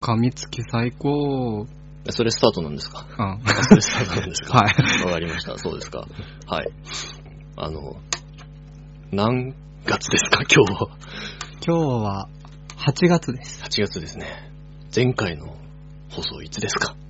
噛みつき最高。 それスタートなんですか？ うん。 それスタートなんですか？ はい。 わかりました。そうですか。はい。何月ですか、今日は。 今日は8月です。 8月ですね。前回の放送いつですか？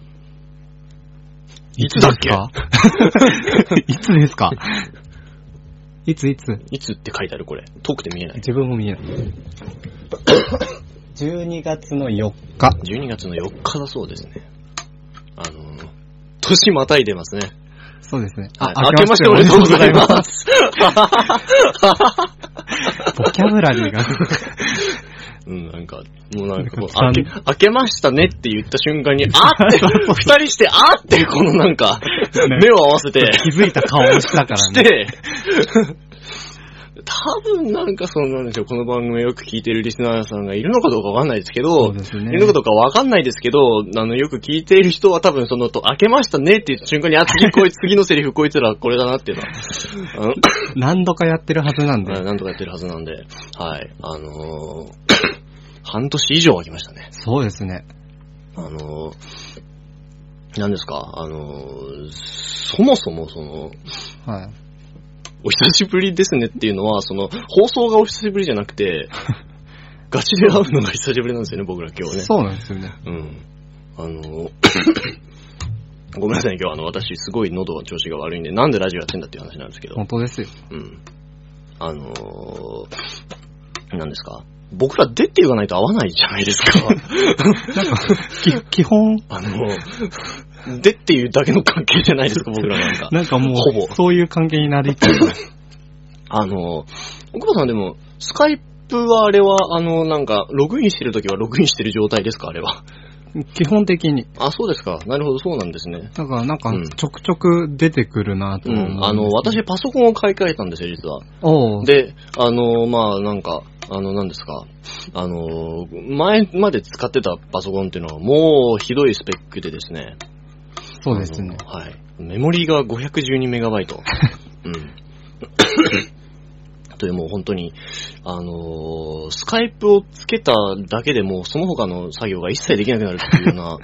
いつだっけ？ いつですか？いついつって書いてあるこれ。遠くて見えない。 自分も見えない。12月の4日。 12月の4日だそうですね。年またいでますね。 そうですね。 明けましておめでとうございます。 ボキャブラリーが。 なんか、もう明けましたねって言った瞬間に、あって、二人して、あって、このなんか、目を合わせて、 気づいた顔をしたからね。 して、多分なんかそうなんでしょう、この番組をよく聞いてるリスナーさんがいるのかどうかわかんないですけど、 そうですね、 いるのかどうかわかんないですけど、よく聞いている人は多分明けましたねって言った瞬間に、次のセリフこいつらこれだなっていうのは。 何度かやってるはずなんで。 何度かやってるはずなんで、はい。半年以上空きましたね。 そうですね。 何ですか、そもそもはい。 お久しぶりですねっていうのは、放送がお久しぶりじゃなくて、ガチで会うのが久しぶりなんですよね、僕ら今日ね。 そうなんですよね。 ごめんなさい、今日私すごい喉の調子が悪いんで、なんでラジオやってんだっていう話なんですけど。 本当ですよ。 何ですか、僕らでって言わないと合わないじゃないですか。なんか、基本。 でっていうだけの関係じゃないですか、僕らなんか。 なんかもう、 ほぼそういう関係になりつつ。 奥歯さんでも、スカイプはあれは、なんか、ログインしてるときはログインしてる状態ですか、あれは。 基本的に。 あ、そうですか。なるほど、そうなんですね。 だからなんか、ちょくちょく出てくるなと思う。 私パソコンを買い替えたんですよ、実は。で、なんか、何ですか。前まで使ってたパソコンっていうのはもうひどいスペックでですね。 そうですね。 はい。メモリが512メガバイト。というもう本当に、スカイプをつけただけでもうその他の作業が一切できなくなるっていうような、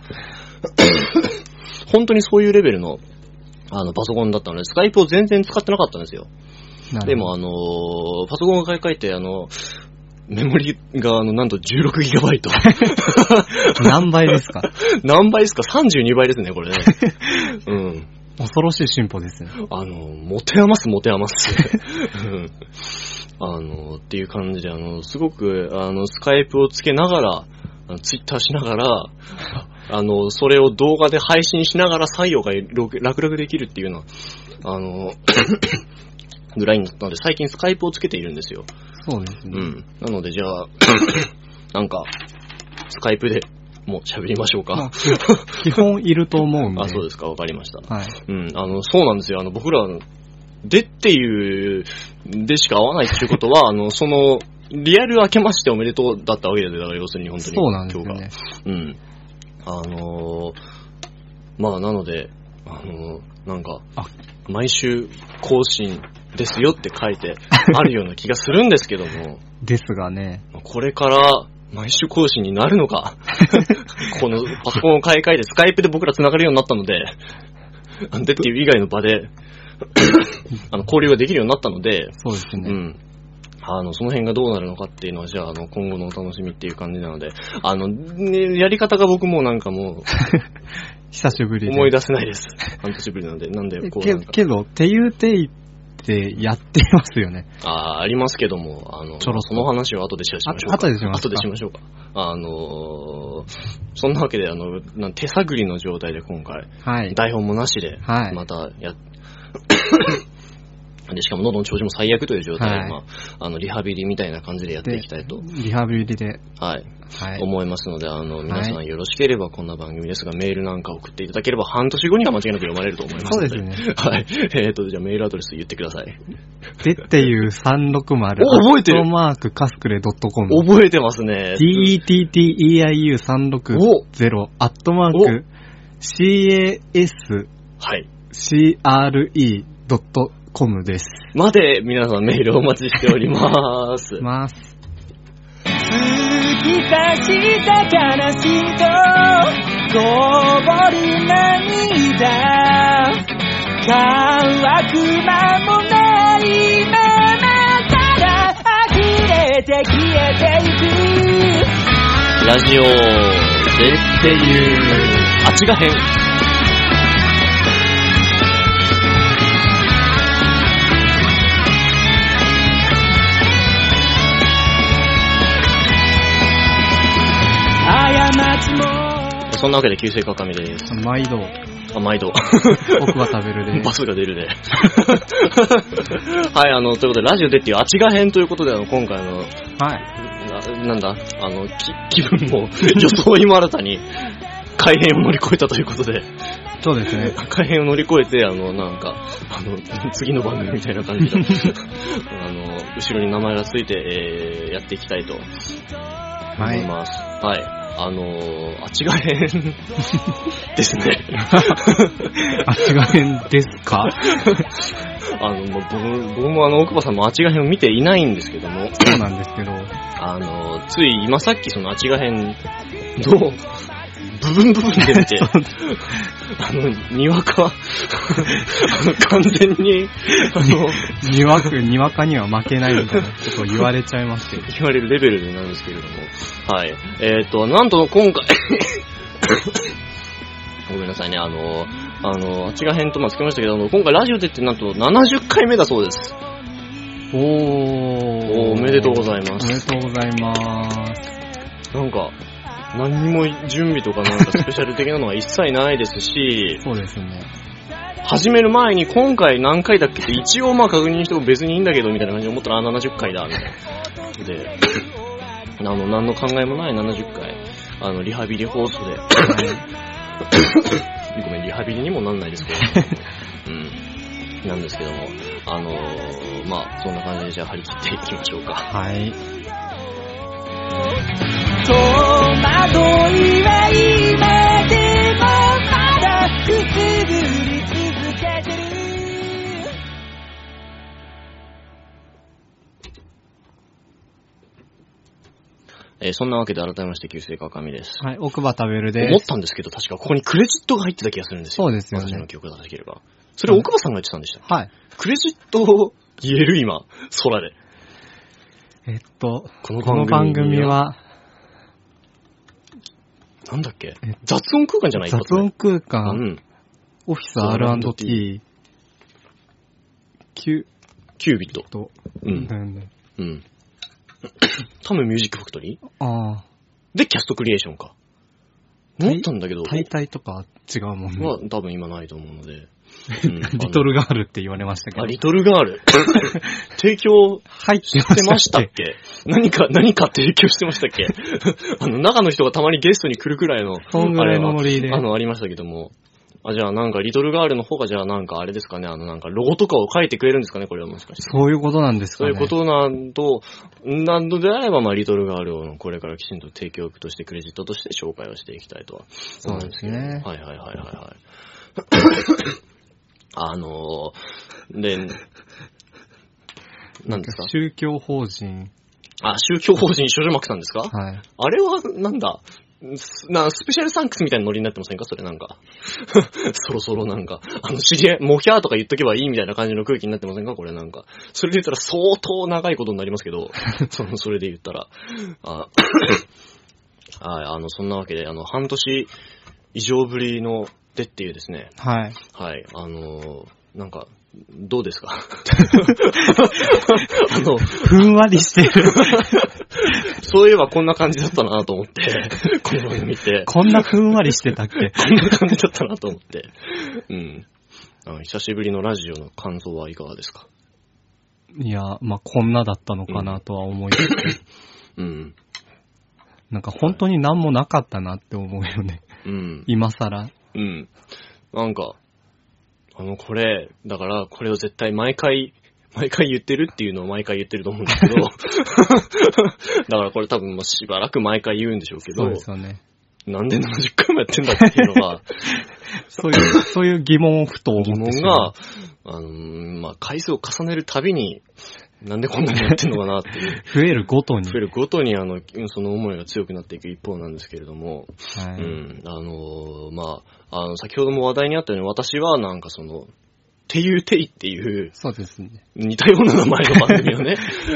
本当にそういうレベルの、パソコンだったので、スカイプを全然使ってなかったんですよ。でもパソコンを買い替えて、メモリがなんと16ギガバイト。 何倍ですか？ 何倍ですか？ 32 倍ですね、これね。 恐ろしい進歩ですね。 持て余す。っていう感じで、すごく、スカイプをつけながら、ツイッターしながら、それを動画で配信しながら作業が楽々できるっていうような、ぐらいになったので、最近スカイプをつけているんですよ。 そうですね。 なので、じゃあ、なんか、スカイプでもう喋りましょうか。 基本いると思うんで。 そうですか、わかりました。 はい。 そうなんですよ。僕ら、でっていう、でしか会わないっていうことは、リアル明けましておめでとうだったわけで、だから要するに本当に。 そうなんですよね。 なので、なんか、毎週更新ですよって書いてあるような気がするんですけども。 ですがね。 これから毎週更新になるのか。このパソコンを買い替えてスカイプで僕ら繋がるようになったので、でっていう以外の場で、交流ができるようになったので、 そうですね。 その辺がどうなるのかっていうのは、じゃあ、今後のお楽しみっていう感じなので、やり方が僕もなんかもう、 久しぶりで。 思い出せないです。半年ぶりなので、なんでこうなんか。 けど、ていうていってやってますよね。 ありますけども、その話は後でしましょうか。 後でしましょうか。そんなわけで、手探りの状態で今回、 はい、 台本もなしで、 はい、 またで、しかも喉の調子も最悪という状態で、はい、リハビリみたいな感じでやっていきたいと。 リハビリで。 はい。思いますので、皆さんよろしければこんな番組ですが、メールなんか送っていただければ半年後には間違いなく読まれると思いますので。 そうですね。 はい。じゃあメールアドレス言ってください。 でっていう360。 覚えてる。 カスクレ .com。 覚えてますね。 DETTEIU360 CAS。 はい。 CRE.com です。 まで皆さんメールお待ちしております。 突き刺した悲しみとこぼる涙、乾く間もないままただ溢れて消えてゆく。 ラジオでっていうあちが編。そんなわけで旧姓かかみです。 毎度。 毎度。 僕は食べるで。 バスが出るで。はい、ということで、ラジオでっていうあちが編ということで、今回はい。なんだ、気分も装いも新たに改変を乗り越えたということで。 そうですね。 改変を乗り越えて、次の番組みたいな感じで、後ろに名前がついて、やっていきたいと思います。はい。あちが変ですね。 あちが変ですか？ 僕も奥歯さんもあちが変を見ていないんですけども。 そうなんですけど。 つい今さっきそのあちが変の部分で見て、にわか、完全に、 にわかには負けないみたいなことを言われちゃいまして。 言われるレベルなんですけれども。はい。なんと今回、ごめんなさいね、あちが編とつけましたけど、今回ラジオでってなんと70回目だそうです。おめでとうございます。 おめでとうございます。 なんか、何にも準備とかなんかスペシャル的なのは一切ないですし、 そうですね。 始める前に今回何回だっけって一応確認しても別にいいんだけどみたいな感じで思ったら70回だみたいな。で、何の考えもない70回、リハビリ放送で、ごめん、リハビリにもなんないですけど、なんですけども、そんな感じでじゃあ張り切っていきましょうか。 はい。 戸惑いは今でもまだくすぶり続けてる。 そんなわけで改めまして旧姓かかみです。 はい、奥歯食べるです。 思ったんですけど確かここにクレジットが入ってた気がするんですよ。 そうですよね。 私の記憶が正しければ。それ奥歯さんが言ってたんでした。 はい。 クレジットを言える今、空で。 この番組は、 なんだっけ、雑音空間じゃない？ 雑音空間、オフィス R&T、キュービット。タムミュージックファクトリーで、キャストクリエーションか。思ったんだけど。 大体とか違うもんね。 は多分今ないと思うので。 リトルガールって言われましたけど。 リトルガール提供してましたっけ？何か提供してましたっけ？中の人がたまにゲストに来るくらいの、 そんぐらいのノリで。 ありましたけども。じゃあリトルガールの方があれですかね、ロゴとかを書いてくれるんですかね、これはもしかして。 そういうことなんですかね。 そういうことなんであれば、リトルガールをこれからきちんと提供としてクレジットとして紹介をしていきたいとは思うんですけど。そうですね。はい。何ですか？ 宗教法人。 宗教法人少女幕さんですか？ はい。 あれはスペシャルサンクスみたいなノリになってませんか？それそろそろ知り合い、モヒャーとか言っとけばいいみたいな感じの空気になってませんか？これそれで言ったら相当長いことになりますけど、それで言ったら。そんなわけで、半年以上ぶりのでっていうですね。 はい。 はい。どうですか？ ふんわりしてる。 そういえばこんな感じだったなと思って、この番組ってこんなふんわりしてたっけ？ こんな感じだったなと思って。久しぶりのラジオの感想はいかがですか？ いや、こんなだったのかなとは思います。本当に何もなかったなって思うよね。今更。 これ、だからこれを絶対毎回言ってるっていうのを毎回言ってると思うんですけど、だからこれ多分しばらく毎回言うんでしょうけど、 そうですよね。 なんで70回もやってんだっていうのが、 そういう疑問をふと思ってしまう。 疑問が、回数を重ねるたびになんでこんなにやってんのかなっていう。 増えるごとに。 増えるごとにその思いが強くなっていく一方なんですけれども、 はい。 先ほども話題にあったように、私はなんかていうていっていう、 そうですね。 似たような名前の番組をね、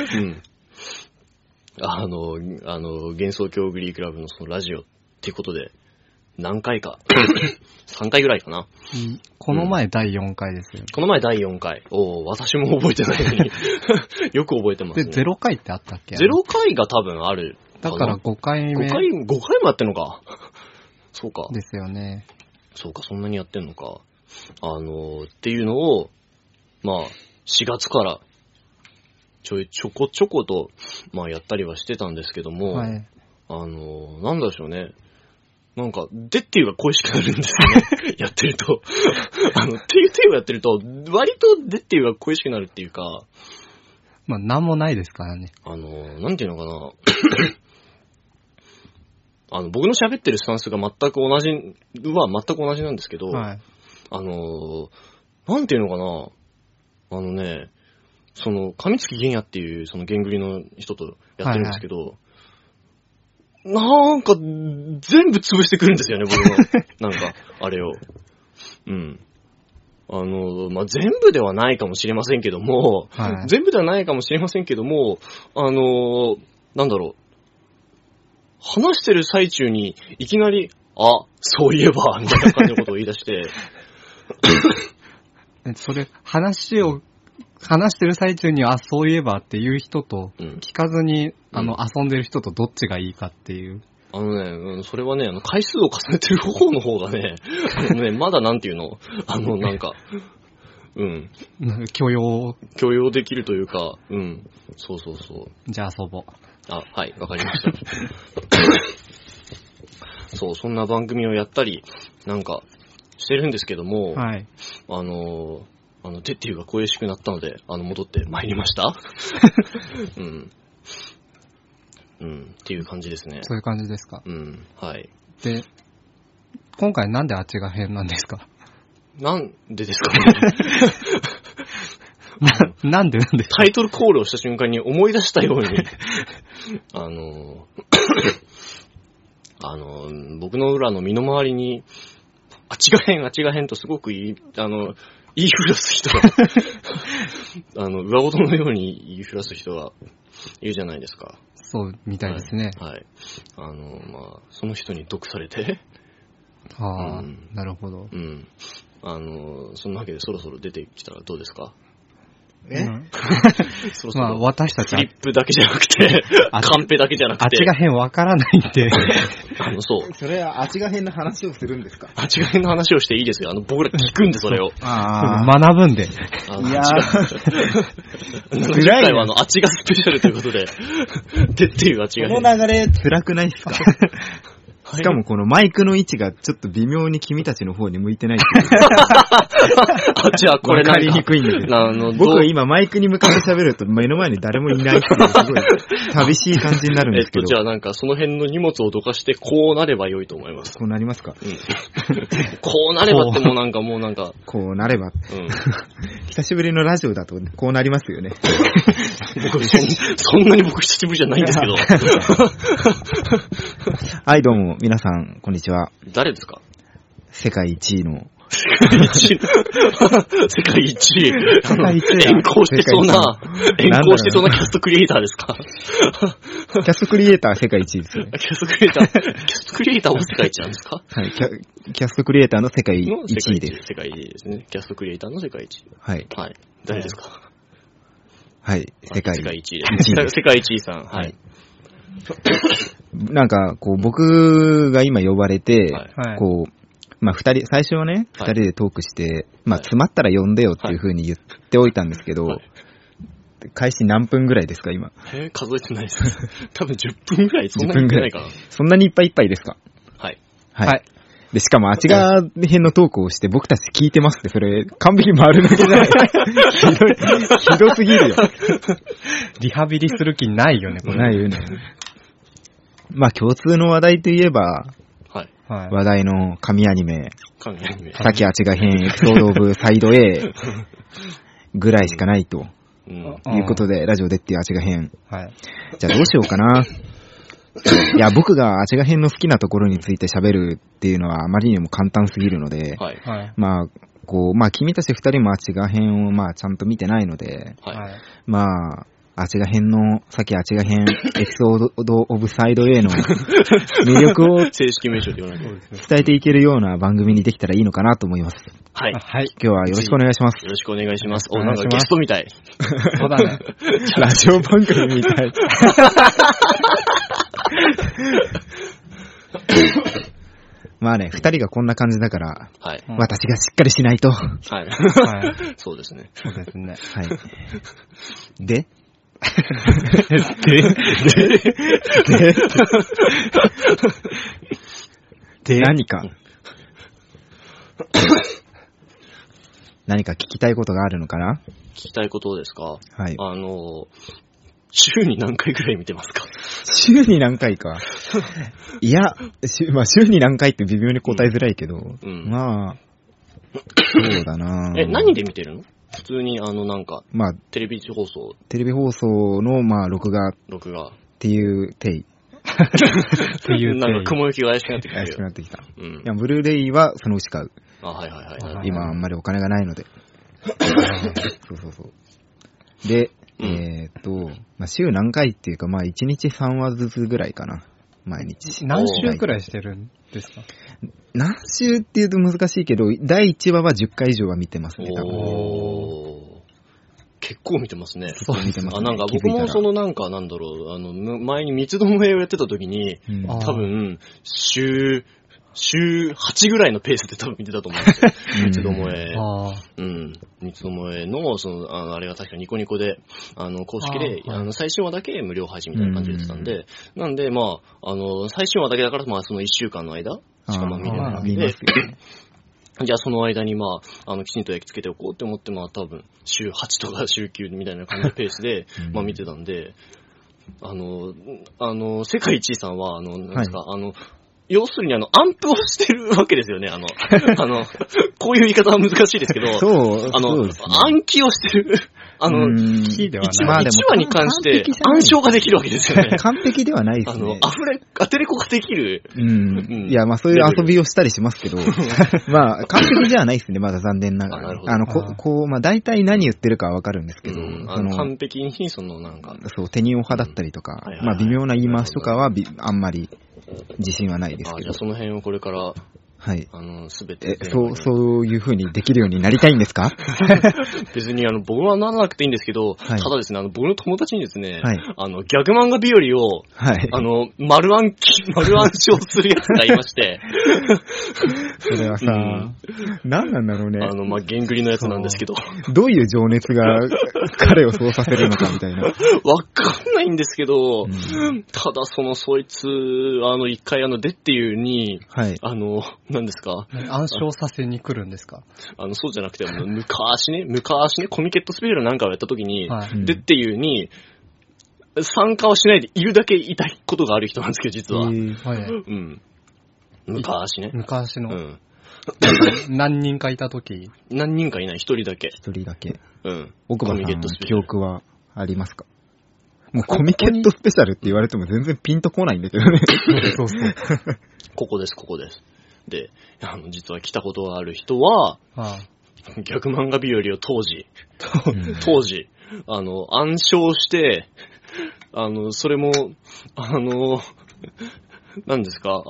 幻想郷グリークラブのそのラジオっていうことで、何回か、3回ぐらいかな。 この前第4回ですよね。 この前第4回。私も覚えてないのに。よく覚えてますね。 で、0回ってあったっけ？ 0 回が多分ある。 だから5回目。 5回もやってんのか。そうか。 ですよね。 そうか、そんなにやってんのか。っていうのを、まあ、4月からちょこちょこと、まあやったりはしてたんですけども、 はい、 なんだでしょうね。なんか、でっていうが恋しくなるんですよね。やってると。っていうをやってると、割とでっていうが恋しくなるっていうか。 まあ、なんもないですからね。 なんていうのかな。僕の喋ってるスタンスが全く同じなんですけど、 はい、 なんていうのかな。上月玄也っていう、そのゲングリの人とやってるんですけど、はいはい、なんか、全部潰してくるんですよね、僕の。なんか、あれを。まあ、全部ではないかもしれませんけども、 はい、 全部ではないかもしれませんけども、なんだろう。話してる最中に、いきなり、そういえば、みたいな感じのことを言い出して。 それ、話してる最中に、そういえばっていう人と、聞かずに、遊んでる人とどっちがいいかっていう。 それはね、回数を重ねてる方の方がね、まだなんていうの、なんか、 許容できるというか、そうそうそう。 じゃあ遊ぼう。 はい、わかりました。そう、そんな番組をやったり、なんか、してるんですけども、 はい。 てっていうが恋しくなったので、戻って参りました。っていう感じですね。 そういう感じですか。 はい。 で、今回なんであっちが変なんですか？ なんでですかね。 なんでタイトルコールをした瞬間に思い出したように、僕の裏の身の回りに、あっちが変とすごく言いふらす人が、上事のように言いふらす人がいるじゃないですか。 そうみたいですね。 はい。その人に毒されて。 なるほど。 そんなわけでそろそろ出てきたらどうですか？ そろそろ。まあ、私たちフリップだけじゃなくて、カンペだけじゃなくて。 あっちが変わからないんで。 そう。 それはあっちが変の話をするんですか？ あっちが変の話をしていいですよ。僕ら聞くんで、それを。 学ぶんで。 いやー。次回はあっちがスペシャルということで、っていうあっちが変。 この流れ辛くないですか？しかもこのマイクの位置がちょっと微妙に君たちの方に向いてないっていう。 じゃあこれ分かりにくいんだけど。僕は今マイクに向かって喋ると目の前に誰もいないっていうすごい寂しい感じになるんですけど。 じゃあなんかその辺の荷物をどかしてこうなれば良いと思います。 こうなりますか？ こうなればってもうなんか。 こうなれば。久しぶりのラジオだとこうなりますよね。 そんなに僕久しぶりじゃないんですけど。 はい、どうも、皆さん、こんにちは。 誰ですか？ 世界一位の。 世界一位。遠行してそうなキャストクリエイターですか？ キャストクリエイター世界一位ですよね。 キャストクリエイターも世界一なんですか？ はい、キャストクリエイターの世界一位です。 世界一位ですね。キャストクリエイターの世界一位。 はい。 はい。誰ですか？ はい、世界一位です。世界一位さん。はい。 なんか、こう、僕が今呼ばれて、こう、まあ、最初はね、二人でトークして、まあ、詰まったら呼んでよっていう風に言っておいたんですけど、開始何分ぐらいですか、今。 数えてないです。多分10分ぐらい、そんなに言ってないかな。 そんなにいっぱいいっぱいですか？ はい。 はい。で、しかも、あっち側編のトークをして僕たち聞いてますって、それ、完璧回るだけじゃない。ひどすぎるよ。 リハビリする気ないよね、これ。 ないよね。まあ、共通の話題といえば、話題の神アニメ、さっきあっちが編エピソードオブサイド A ぐらいしかないと。 いうことで、ラジオでっていうあちが編。はい。じゃあどうしようかな。いや、僕があちが編の好きなところについて喋るっていうのはあまりにも簡単すぎるので、はい。まあ、君たち二人もあちが編をちゃんと見てないので、はい。あちが編の、さっきあちが編、エピソードオブサイド A の魅力を正式名称で言わないと伝えていけるような番組にできたらいいのかなと思います。 はい。はい。 今日はよろしくお願いします。 よろしくお願いします。なんかゲストみたい。 そうだね。 ラジオ番組みたい。まあね、二人がこんな感じだから、はい、私がしっかりしないと。はい。 そうですね。 そうですね。 はい。で何か聞きたいことがあるのかな？ 聞きたいことですか？ はい。 週に何回くらい見てますか？ 週に何回か。いや、週に何回って微妙に答えづらいけど、そうだな。 何で見てるの？普通にテレビ放送の、録画っていう定義。 っていうなんか雲行きが怪しくなってきた。 怪しくなってきた。いや、ブルーレイはそのうち買う。 はいはいはい。 今あんまりお金がないので。そう。で、週何回っていうか、1日3話ずつぐらいかな。毎日。 何週くらいしてるんですか？ 何週っていうと難しいけど、第1話は10回以上は見てますね、多分。 結構見てますね。 そう見てますね。 なんか僕も前に三つどもえをやってた時に、多分、週8ぐらいのペースで多分見てたと思うんですよ。三つどもえ。三つどもえの、あれが確かニコニコで、公式で、最新話だけ無料配信みたいな感じでやってたんで、なんで、最新話だけだから、その1週間の間しか見れないので、じゃあその間にきちんと焼き付けておこうって思って、多分、週8とか週9みたいな感じのペースで、見てたんで、世界一位さんは、なんですか、要するにアンプをしてるわけですよね。こういう言い方は難しいですけど、暗記をしてる。1話に関して暗唱ができるわけですよね。 完璧ではないですね。 当てれこができる。 いや、そういう遊びをしたりしますけど、完璧ではないですね、まだ残念ながら。大体何言ってるかはわかるんですけど、 完璧にそう、手にお派だったりとか、微妙な言い回しとかはあんまり自信はないですけど。 じゃあその辺をこれから、 はい。 すべて。 そういう風にできるようになりたいんですか？ 別に僕はならなくていいんですけど、ただですね、僕の友達にですね、ギャグ漫画日和を、丸暗唱するやつがいまして。 それはさ、何なんだろうね。 ゲングリのやつなんですけど。 どういう情熱が彼をそうさせるのかみたいな。 わかんないんですけど、ただそいつ、一回でっていうに、何ですか？ 暗唱させに来るんですか？ そうじゃなくて、昔ね、コミケットスペシャルなんかをやった時に、でっていうに、参加はしないでいるだけいたことがある人なんですけど、実は。昔ね。 昔の。何人かいた時？ 何人かいない、一人だけ。 一人だけ。奥歯さんの記憶はありますか？もうコミケットスペシャルって言われても全然ピンとこないんだけどね。 そう。 ここです。で、実は来たことがある人は、逆漫画日和を当時、暗唱して、それも、何ですか、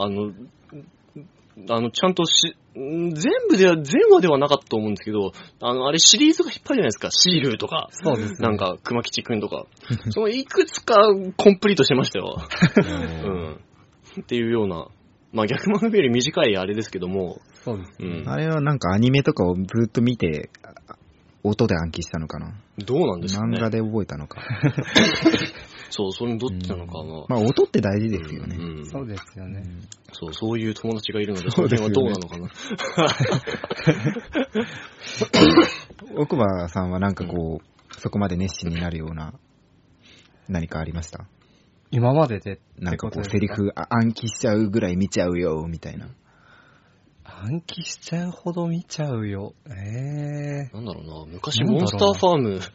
ちゃんと全話ではなかったと思うんですけど、あれシリーズがいっぱいじゃないですか。シールとか、 そうですね、 なんか、熊吉くんとか。そのいくつかコンプリートしてましたよ。っていうような。逆漫画日和短いあれですけども。 そうですね。 あれはなんかアニメとかをずっと見て、音で暗記したのかな。 どうなんですかね。 漫画で覚えたのか。 それどっちなのかな。 音って大事ですよね。 そうですよね。 そういう友達がいるので、その辺はどうなのかな。 奥歯さんはなんかそこまで熱心になるような何かありました？ 今まででなんかセリフ暗記しちゃうぐらい見ちゃうよみたいな。 暗記しちゃうほど見ちゃうよ。 なんだろうな、昔モンスターファーム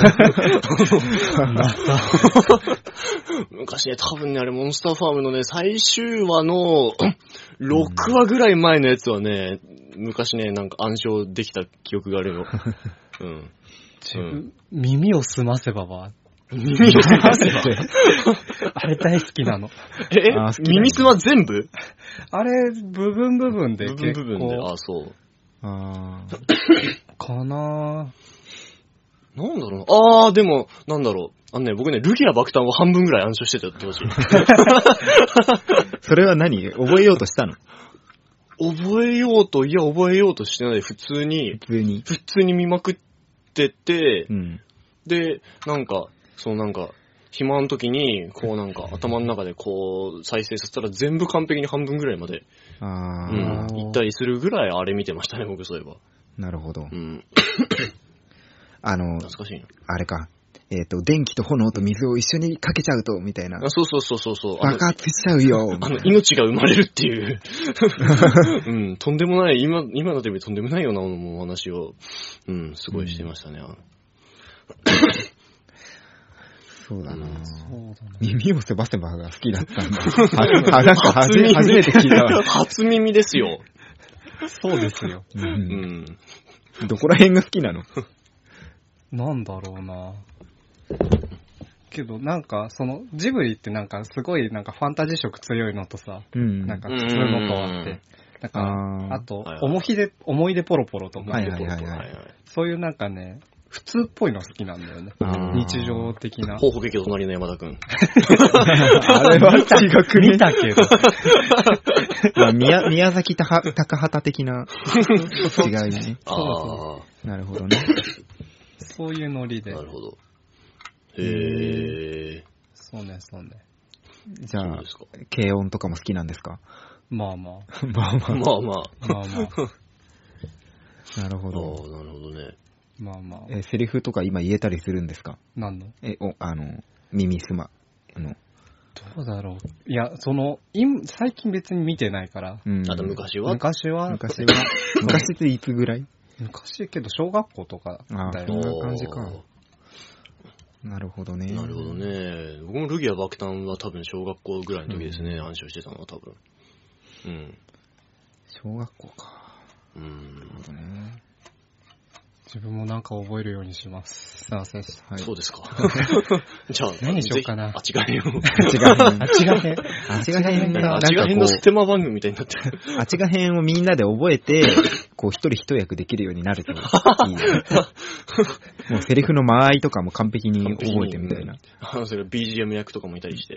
の昔ね、多分ね、あれモンスターファームのね、最終話の6話ぐらい前のやつはね、昔ね、なんか暗唱できた記憶があるよ。うん。 耳を澄ませばは。 耳を澄ませばあれ大好きなの。 耳すま全部あれ、部分で結構。部分で、 そう。 かなぁ。なんだろうな。でも、なんだろう。僕ね、ルギア爆弾を半分ぐらい暗唱してたってほしい。 それは何？覚えようとしたの？ 覚えようとしてない。普通に見まくってて、で、暇の時に、頭の中で再生させたら全部完璧に半分ぐらいまで、行ったりするぐらいあれ見てましたね、僕そういえば。 なるほど。 懐かしいな。 あれか。電気と炎と水を一緒にかけちゃうと、みたいな。 そう。 爆発しちゃうよ。 命が生まれるっていう。とんでもない、今のテレビとんでもないようなお話を、すごいしてましたね。 そうだな。耳をせばせばが好きだったんだ。なんか初めて聞いたわ。 初耳ですよ。 そうですよ。 どこら辺が好きなの？ なんだろうな。けどジブリってすごいファンタジー色強いのとさ、普通のとあって、あと、思い出ポロポロとか、そういう普通っぽいの好きなんだよね。日常的な。 ほうほけけ隣の山田くん。 あれは違く見たけど。 宮崎高畑的な違いね。なるほどね。 そういうノリで。 なるほど。 そうね。 じゃあ、軽音とかも好きなんですか？ まあ。 なるほど。 なるほどね。 まあ。 セリフとか今言えたりするんですか？ 何の？ 耳すま。 どうだろう。いや、最近別に見てないから。 あと昔は昔っていつぐらい？ 昔けど小学校とかだよ。 そんな感じか。なるほどね。 僕もルギア爆弾は多分小学校ぐらいの時ですね、暗唱してたのは多分。 小学校か。なるほどね。 自分も覚えるようにします。すいません。 はい。そうですか。じゃあ、 何しようかな。 あちがへんを。 あちがへんのステマ番組みたいになってる。 あちがへんをみんなで覚えて、一人一役できるようになるといいね。もうセリフの間合いとかも完璧に覚えてみたいな。 それ BGM 役とかもいたりして。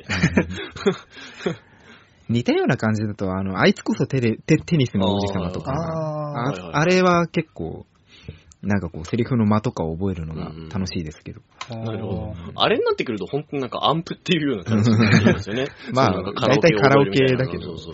似たような感じだと、あいつこそテニスの王子様とか、あれは結構、セリフの間とかを覚えるのが楽しいですけど。 なるほど。あれになってくると本当にアンプっていうような感じになりますよね。 大体カラオケだけど。 そう。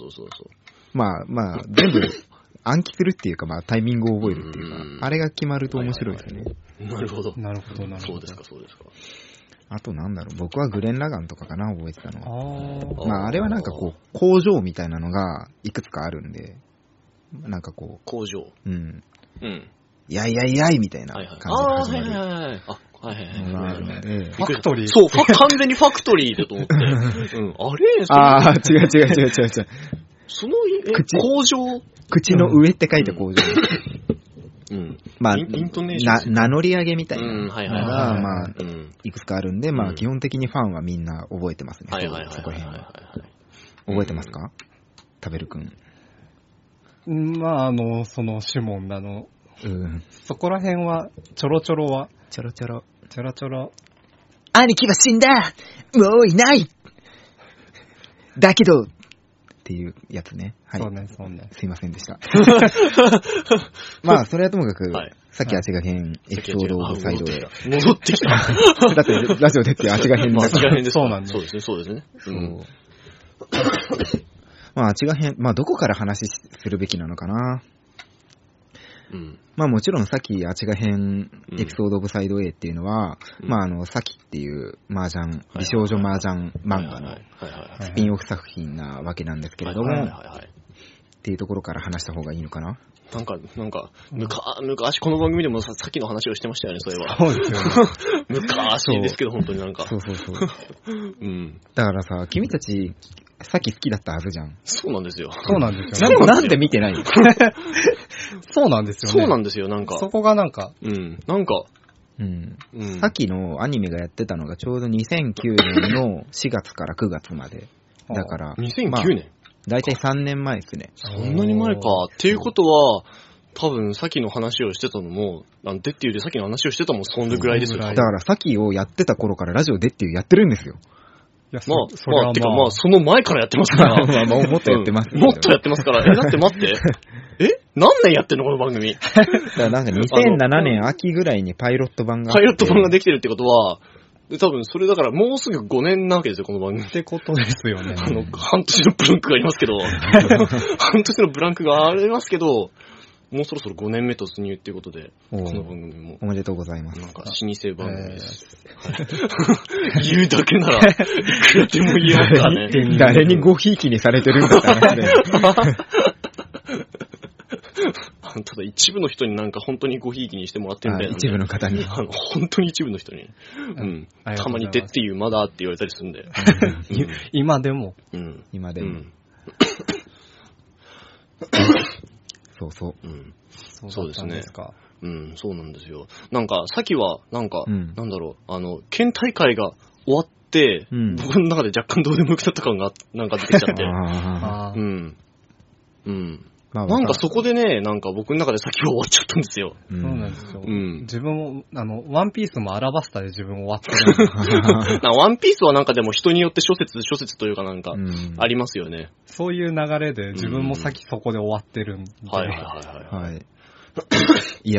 全部暗記するっていうか、タイミングを覚えるっていうか、あれが決まると面白いですね。 なるほど。 そうですか。 あと僕はグレン・ラガンとかかな、覚えてたのは。あれは工場みたいなのがいくつかあるんで、 工場。 やいみたいな感じで始まる。 ファクトリー。 そう、完全にファクトリーだと思って。あれ？ 違う。 その、工場？ 口の上って書いて工場。 イントネーション。 名乗り上げみたいなのが、いくつかあるんで、基本的にファンはみんな覚えてますね。そこら辺は。覚えてますか？食べるくん。 そのシモンそこら辺は、ちょろ。 ちょろ。 兄貴は死んだ！もういない！ だけどっていうやつね。はい。 そうね。 すいませんでした。それはともかく、さっきあちがへんエピソードオブサイドへ。 戻ってきた。 だって、ラジオでってあちがへんだから。 そうなんです。そうですね。 あちがへん、どこから話するべきなのかな。もちろんさっきあちがへんエピソードオブサイド A っていうのは、さきっていう麻雀、美少女麻雀漫画のスピンオフ作品なわけなんですけれども、 っていうところから話した方がいいのかな。 なんか、昔この番組でもさっきの話をしてましたよね、そういえば。 そうですよね。 昔ですけど、本当になんか。 そう。うん。だからさ、君たち、さっき好きだったはずじゃん。 そうなんですよ。 そうなんですよね。 なんで見てないのそうなんですよね。 そうなんですよ、なんか。 そこがなんか。 なんか。 さっきのアニメがやってたのがちょうど2009年の4月から9月まで。だから。 2009年だいたい3年前ですね。 そんなに前か。っていうことは、多分、さっきの話をしてたのも、デッティでさっきの話をしてたのもそんなぐらいですよ。 だから、さっきをやってた頃からラジオデッティやってるんですよ。 いや、てかその前からやってますから。 もっとやってます、 もっとやってますから。だって待って。何年やってんのこの番組。 だからなんか2007年秋ぐらいにパイロット版ができてるってことは、多分それだからもうすぐ5年なわけですよ、この番組。 ってことですよね。 半年のブランクがありますけど、半年のブランクがありますけど、もうそろそろ5年目突入っていうことで、この番組も。 おめでとうございます。 なんか、老舗番組です。言うだけなら、いくらでも言えますからね。 誰にごひいきにされてるんだって話で。 ただ一部の人になんか本当にごひいきにしてもらってるみたいな。 一部の方に。 本当に一部の人に。たまにでっていうまだって言われたりするんで。 今でも。 今でも。そう。 そうですね。そうなんですよ。なんか、さっきは、なんか、なんだろう、県大会が終わって、僕の中で若干どうでもよくなった感が、なんか出てきちゃって。なんかそこでね、なんか僕の中で先が終わっちゃったんですよ。 そうなんですよ。自分も、ワンピースもアラバスタで自分終わってる。 ワンピースはなんかでも人によって諸説というかなんか、ありますよね。 そういう流れで自分も先そこで終わってるんで。 はい。いや。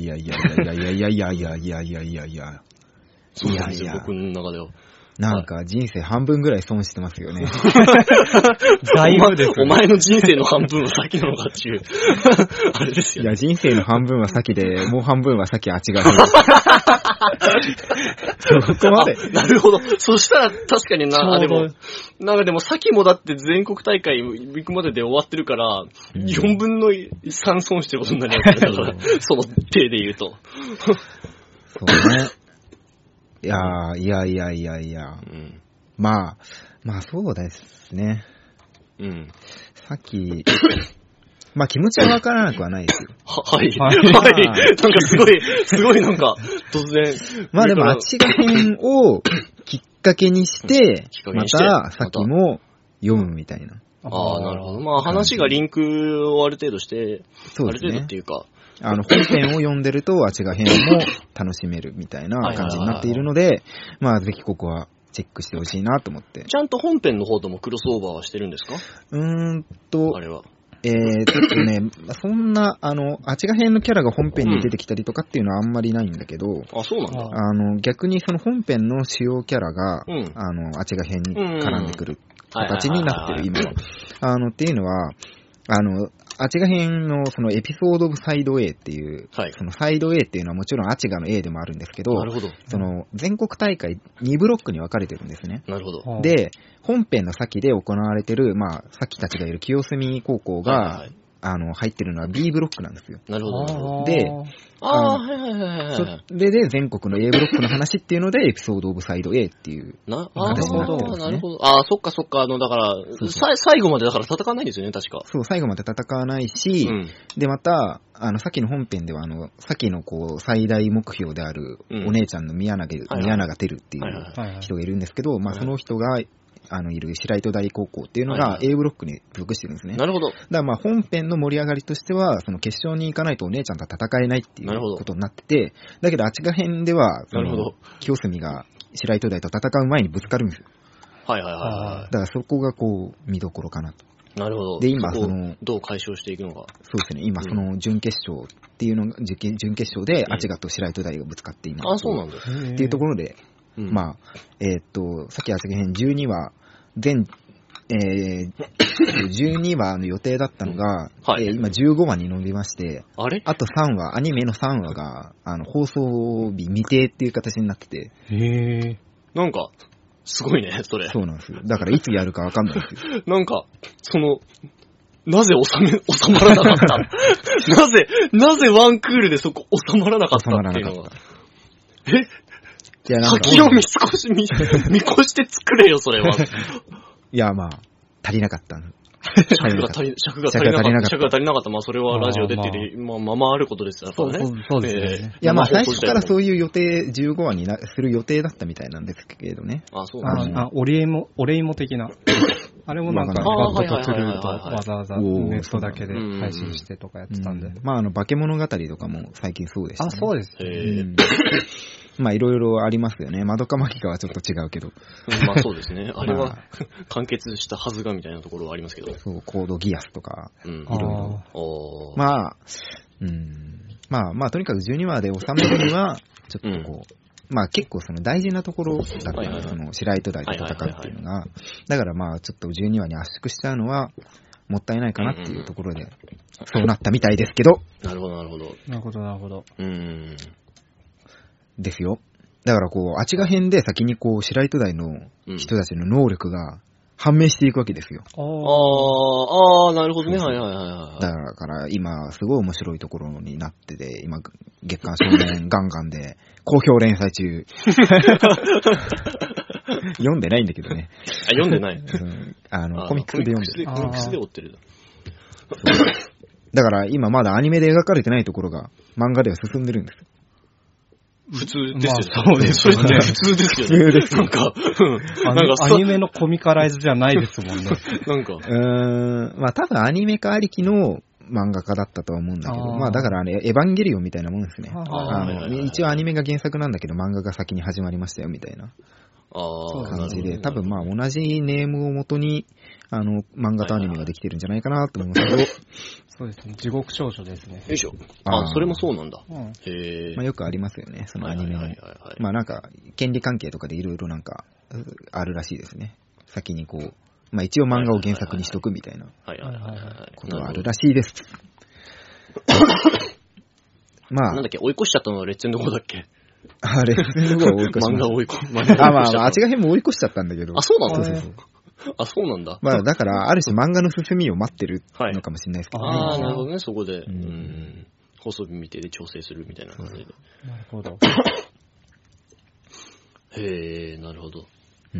そうなんですよ、僕の中では。 なんか人生半分ぐらい損してますよね。 だいぶです。 お前の人生の半分は先なのかっていう。あれですよ。 いや、人生の半分は先で、もう半分は先あっちが。そこまで。 なるほど。そしたら確かになんかでも先もだって全国大会行くまでで終わってるから、4分の3損してることになりますね。だから、その手で言うと。 そうね。いや。まあそうですね。さっき、気持ちはわからなくはないですよ。 はい。なんかすごいなんか、突然。 でもあっちが編をきっかけにして、またさっきも読むみたいな。 なるほど。話がリンクをある程度して、ある程度っていうか、 本編を読んでると、あちが編も楽しめるみたいな感じになっているので、ぜひここはチェックしてほしいなと思って。 ちゃんと本編の方ともクロスオーバーはしてるんですか？ あれは。そんな、あちが編のキャラが本編に出てきたりとかっていうのはあんまりないんだけど、 そうなんだ。 逆にその本編の主要キャラが、あちが編に絡んでくる形になってる、今は。っていうのは、アチガ編のそのエピソードオブサイド A っていう、そのサイド A っていうのはもちろんアチガの A でもあるんですけど、その全国大会2ブロックに分かれてるんですね。 なるほど。 で、本編の先で行われてる、さっきたちがいる清澄高校が、入ってるのは B ブロックなんですよ。 なるほど。 で、それで全国の A ブロックの話っていうのでエピソードオブサイド A っていう形になってますね。 なるほど。そっか。だから、最後までだから戦わないんですよね、確か。 そう、最後まで戦わないし、で、また、さっきの本編では、さっきの最大目標であるお姉ちゃんの宮永てるっていう人がいるんですけど、その人が、いる白糸大高校っていうのが A ブロックに属してるんですね。 なるほど。 だから本編の盛り上がりとしては、その決勝に行かないとお姉ちゃんと戦えないっていうことになってて、だけどあちが編では、清澄が白糸大と戦う前にぶつかるんですよ。 だからそこが見どころかなと。 なるほど。 で、今どう解消していくのか。 そうですね。今その準決勝っていうのが、準決勝であちがと白糸大がぶつかっています。 そうなんだ。 っていうところで、さっきあちが編12話、12話の予定だったのが、今15話に伸びまして、あと3話、アニメの3話が、放送日未定っていう形になってて。 なんか、すごいね、それ。 そうなんですよ。だからいつやるかわかんないですよ。 なんか、 なぜ収まらなかったなぜワンクールでそこ収まらなかったっていうのが。先を見越して作れよ、それは。 いや、まあ、足りなかった。 尺が足りなかった。まあ、それはラジオ出てる、まああることですからね。 そうですね。 いや、まあ、最初からそういう予定、15話にする予定だったみたいなんですけどね。 あ、そうなんですね。 お礼芋的な。あれもなんか、バッドとトゥルーとわざわざネットだけで配信してとかやってたんで。 まあ、化け物語とかも最近そうでしたね。 あ、そうです。 まあ、いろいろありますよね。マドカマギカはちょっと違うけど。 まあ、そうですね。あれは、完結したはずがみたいなところはありますけど。 そう、コードギアスとか、いろいろ。まあ、とにかく12話で収めるには、ちょっとこう、まあ結構その大事なところだったら、その白糸台と戦うっていうのが、だからまあちょっと12話に圧縮しちゃうのは、もったいないかなっていうところで、そうなったみたいですけど。 なるほど。 ですよ。だからこう、あちが編で先にこう、白糸台の人たちの能力が判明していくわけですよ。 なるほどね。はい。 だから今、すごい面白いところになってて、今、月刊少年ガンガンで、好評連載中。読んでないんだけどね。 読んでない。 コミックスで読んでる。 コミックスで追ってる。 だから今まだアニメで描かれてないところが、漫画では進んでるんです。 普通ですよね。そうですよね。普通ですよね。 普通ですよ。 なんかアニメのコミカライズじゃないですもんね。 なんか。 まあ多分アニメ化ありきの漫画家だったとは思うんだけど、まあだからエヴァンゲリオンみたいなもんですね。一応アニメが原作なんだけど漫画が先に始まりましたよみたいな感じで、多分まあ同じネームを元に漫画とアニメができてるんじゃないかなと思いますけど、 そうですね。地獄少女ですね。 よいしょ。それもそうなんだ。 へえ。まあよくありますよね、そのアニメの。まあなんか、権利関係とかでいろいろなんか、あるらしいですね。先にこう、まあ一応漫画を原作にしとくみたいなことがあるらしいです。まあ。 なんだっけ、追い越しちゃったのはレッツェンド5だっけ？ レッツェンド5は追い越し漫画追い越し。 まあ、あちが編も追い越しちゃったんだけど。 あ、そうなんだ。そうなんだ。 まあ、だから、ある種漫画の進みを待ってるのかもしれないですけどね。 なるほどね、そこで。放送日見てで調整するみたいな感じで。 なるほど。 へー、なるほど。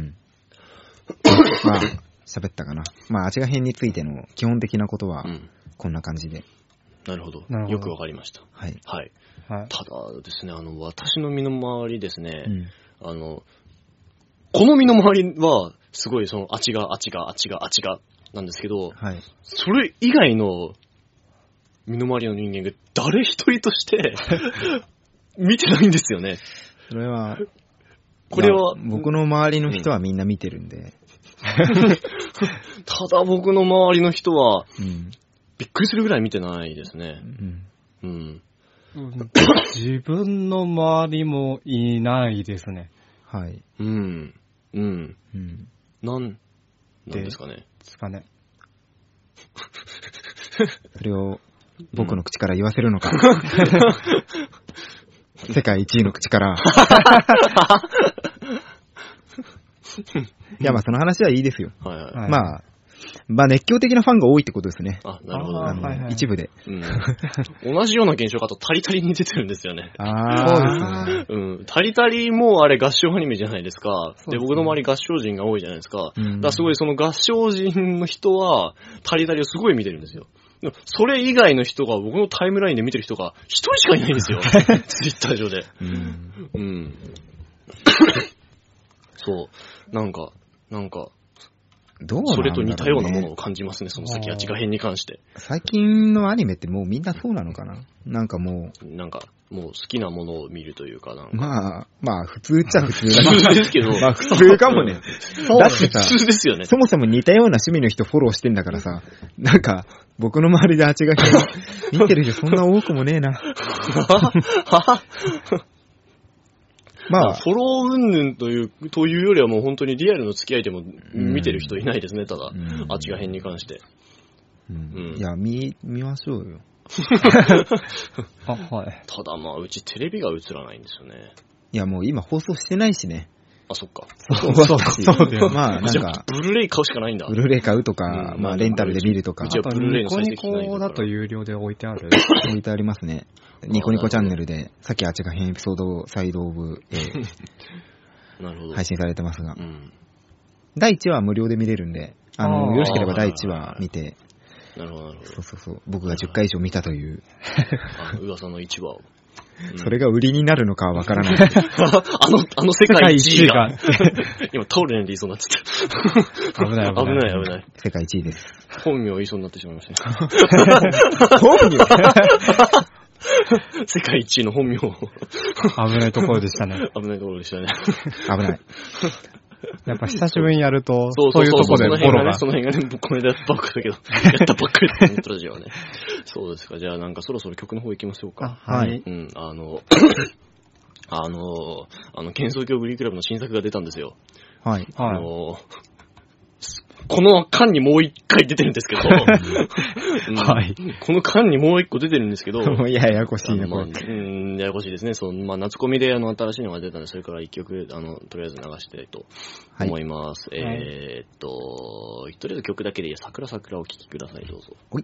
まあ、喋ったかな。まあ、あちが編についての基本的なことは、こんな感じで。 なるほど。よくわかりました。はい。ただですね、私の身の回りですね、この身の回りは、すごいあちがなんですけど、それ以外の身の回りの人間が誰一人として見てないんですよね。 それは、 これは、 僕の周りの人はみんな見てるんで。 ただ僕の周りの人は、びっくりするぐらい見てないですね。 自分の周りもいないですね。 はい。 なんですかね。 それを僕の口から言わせるのか。世界一位の口から。いや、まあその話はいいですよ。まあ熱狂的なファンが多いってことですね。 なるほど。 一部で。 同じような現象がタリタリに出てるんですよね。 そうですね。タリタリもあれ合唱アニメじゃないですか。で、僕の周り合唱人が多いじゃないですか。だからすごいその合唱人の人はタリタリをすごい見てるんですよ。それ以外の人が僕のタイムラインで見てる人が一人しかいないんですよ。ツイッター上で。そう。なんか、 どうなんだろうね、 それと似たようなものを感じますね、その先、あちが編に関して。 最近のアニメってもうみんなそうなのかな？なんかもう好きなものを見るというかまあ、普通っちゃ普通だ普通ですけど。 まあ、普通かもね。だってさ、 普通ですよね。 そもそも似たような趣味の人フォローしてんだからさ、なんか、僕の周りであちが編見てる人そんな多くもねえな。 まあ、フォロー云々というよりはもう本当にリアルの付き合いでも見てる人いないですね、ただ。あちが編に関して。 いや、見ましょうよ。 はい。 ただまあ、うちテレビが映らないんですよね。 いや、もう今放送してないしね。 あ、そっか。 そうだよ。 まあ、なんか、 ブルーレイ買うしかないんだ。 ブルーレイ買うとか、まあ、レンタルで見るとか。 あと、ニコニコだと有料で置いてある。 置いてありますね。ニコニコチャンネルで、さっきあっちが変エピソードサイドオブ、 なるほど。 配信されてますが。第1話は無料で見れるんで、よろしければ第1話見て。 なるほど、なるほど。 そう。僕が10回以上見たという。 噂の1話を。 それが売りになるのかはわからない。 あの世界1位が。今、タオルに言いそうになっちゃった。危ない。 世界1位です。 本名言いそうになってしまいました。 本名世界1位の本名を。 危ないところでしたね。 危ない。 やっぱ久しぶりにやると、そういうところでボロが。 その辺がね、この間やったばっかだけど、やったばっかりだったラジオはね。そうですか。じゃあなんかそろそろ曲の方行きましょうか。 はい。 幻想郷グリークラブの新作が出たんですよ。 はい。 この間にもう一回出てるんですけど、 はい。 この間にもう一個出てるんですけど、 ややこしいな、これ。 ややこしいですね。夏コミで新しいのが出たんで、それから一曲、とりあえず流したいと思います。とりあえず曲だけでいいや、桜をお聴きください、どうぞ。 はい。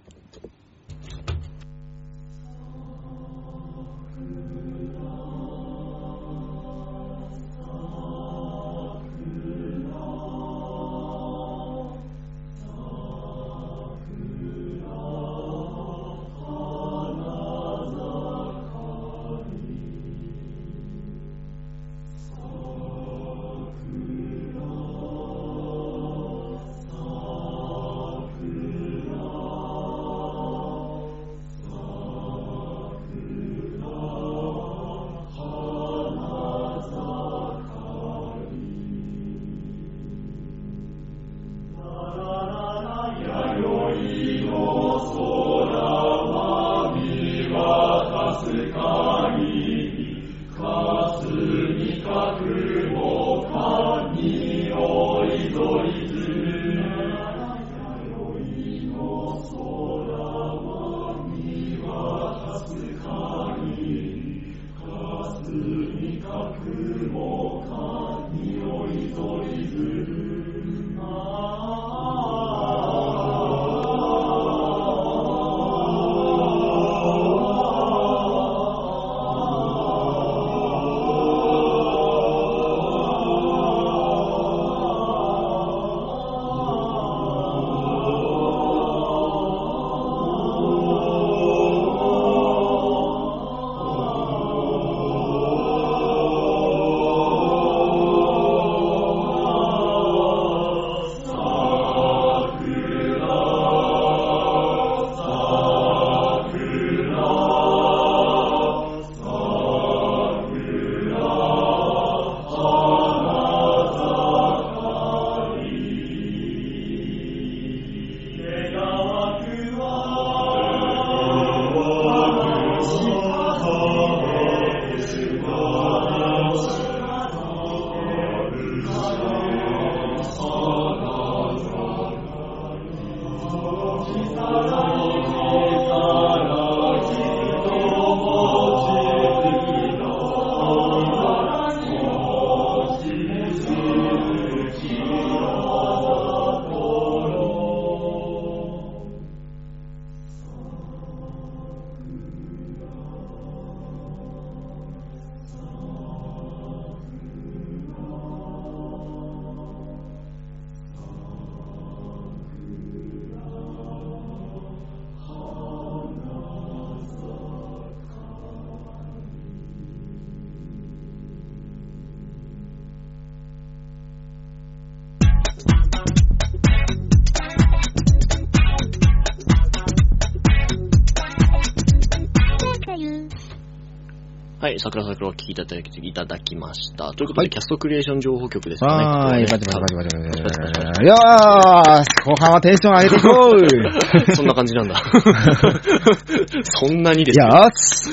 はい、桜をお聴きいただきました。ということで、キャストクリエーション情報局ですね。 はい、バチバチ。よーし、後半はテンション上げていこうそんな感じなんだ。そんなにですよ。 よし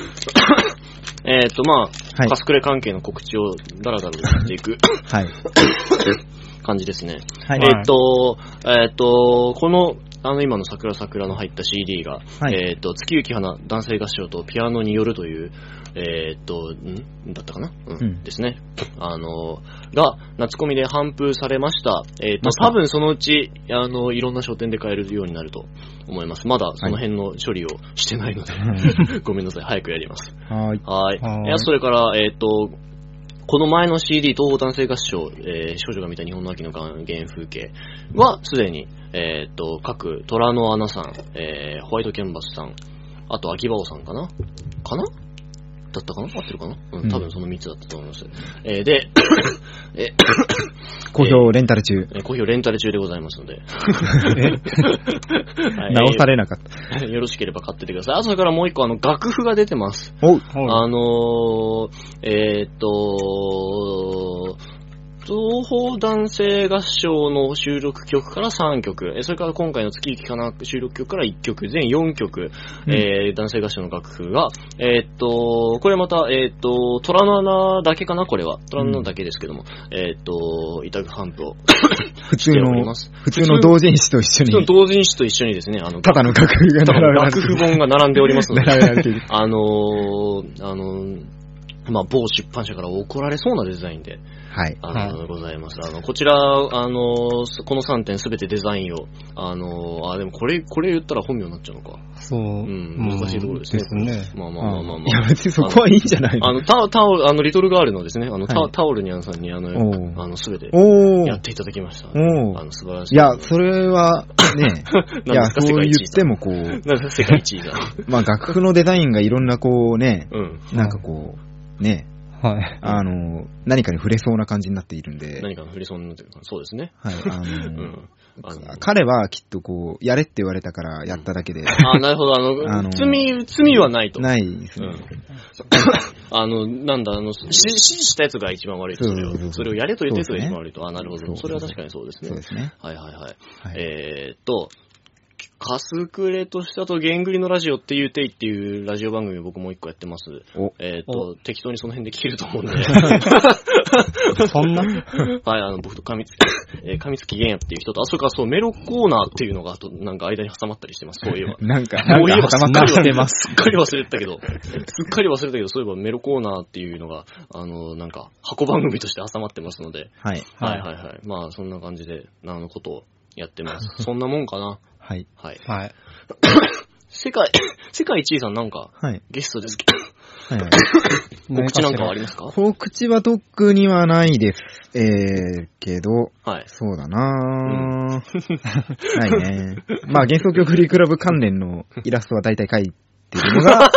カスクレ関係の告知をダラダラやっていくはい。 感じですね。 はい。 この今の桜の入った CD が、はい、月雪花男性合唱とピアノによるという、だったかな、ですね。が、夏コミで頒布されました。多分そのうち、いろんな書店で買えるようになると思います。まだその辺の処理をしてないので、はい、ごめんなさい、早くやります。はい。それから、この前の CD、東方男性合唱、少女が見た日本の秋の原風景は、すでに、各、虎の穴さん、ホワイトキャンバスさん、あと、秋葉王さんかなだったかな合ってるかな多分その3つだったと思います。で、 好評レンタル中。 好評レンタル中でございますので。 直されなかった。 よろしければ買っててください。あとそれからもう一個楽譜が出てます。東方男性合唱の収録曲から3曲、それから今回の月雪かな収録曲から1曲、全4曲、男性合唱の楽譜が、これまた、虎の穴だけかなこれは。虎の穴だけですけども、委託頒布を普通の同人誌と一緒に。 同人誌と一緒にですね、 ただの楽譜が並べられて楽譜本が並んでおりますので、 並べられている。 某出版社から怒られそうなデザインで、 はい。 ございます。こちら、この3点すべてデザインを、でもこれ言ったら本名になっちゃうのか。 そう。 難しいところですね。 ですね。 まあ。 いや、別にそこはいいんじゃないの？ タオル、リトルガールのですね、タオルニャンさんに、すべて、やっていただきました。素晴らしい。 いや、それは、ね、いや、そう言ってもこう、 世界一位だ。 まあ、楽譜のデザインがいろんなこうね、なんかこう、ね、 はい。 何かに触れそうな感じになっているんで。 何かに触れそうになっている。そうですね。 はい。彼はきっとこう、やれって言われたからやっただけで。 なるほど。罪はないと。 ないですね。 指示したやつが一番悪いと。それをやれと言ったやつが一番悪いと。なるほど。それは確かにそうですね。 そうですね。 はい。カスクレとしたとゲングリのラジオっていうていっていうラジオ番組を僕もう一個やってます。適当にその辺で聞けると思うんで。 そんなはい、僕と神月玄也っていう人と、それからそう、メロコーナーっていうのが、なんか間に挟まったりしてます、そういえば。 なんか挟まったりしてます。 すっかり忘れてたけど、そういえばメロコーナーっていうのが、なんか、箱番組として挟まってますので。 はい。 まあ、そんな感じで、ことをやってます。そんなもんかな。 はい。 世界一位さんなんか、ゲストですけど、告知なんかはありますか？ 告知は特にはないです。けど、そうだなないね。まあ、幻想曲フリークラブ関連のイラストは大体描いているのが、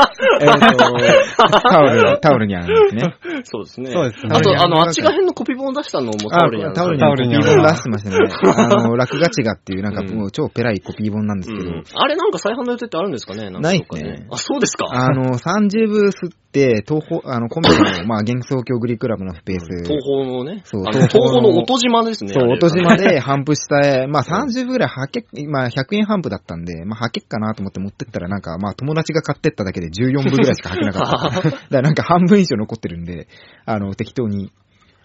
タオルにあるんですね。 そうですね。あと、あっちが辺のコピー本を出したのもタオルにある。 タオルにコピー本出してましたね。落書きがっていうなんかもう超ペラいコピー本なんですけど。 あれなんか再販の予定ってあるんですかね？ ないですね。 そうですか。 30ブースって、コミの、まあ、幻想郷グリークラブのスペース。 東宝のね。そう、東宝の音島ですね。 そう、音島で頒布した、まあ、30部ぐらいまあ、100円頒布だったんで、まあ、はけっかなと思って持ってったらなんか、まあ、友達が買ってっただけで14部ぐらいしかはけなかった。だからなんか半分以上残ってるんで、適当に、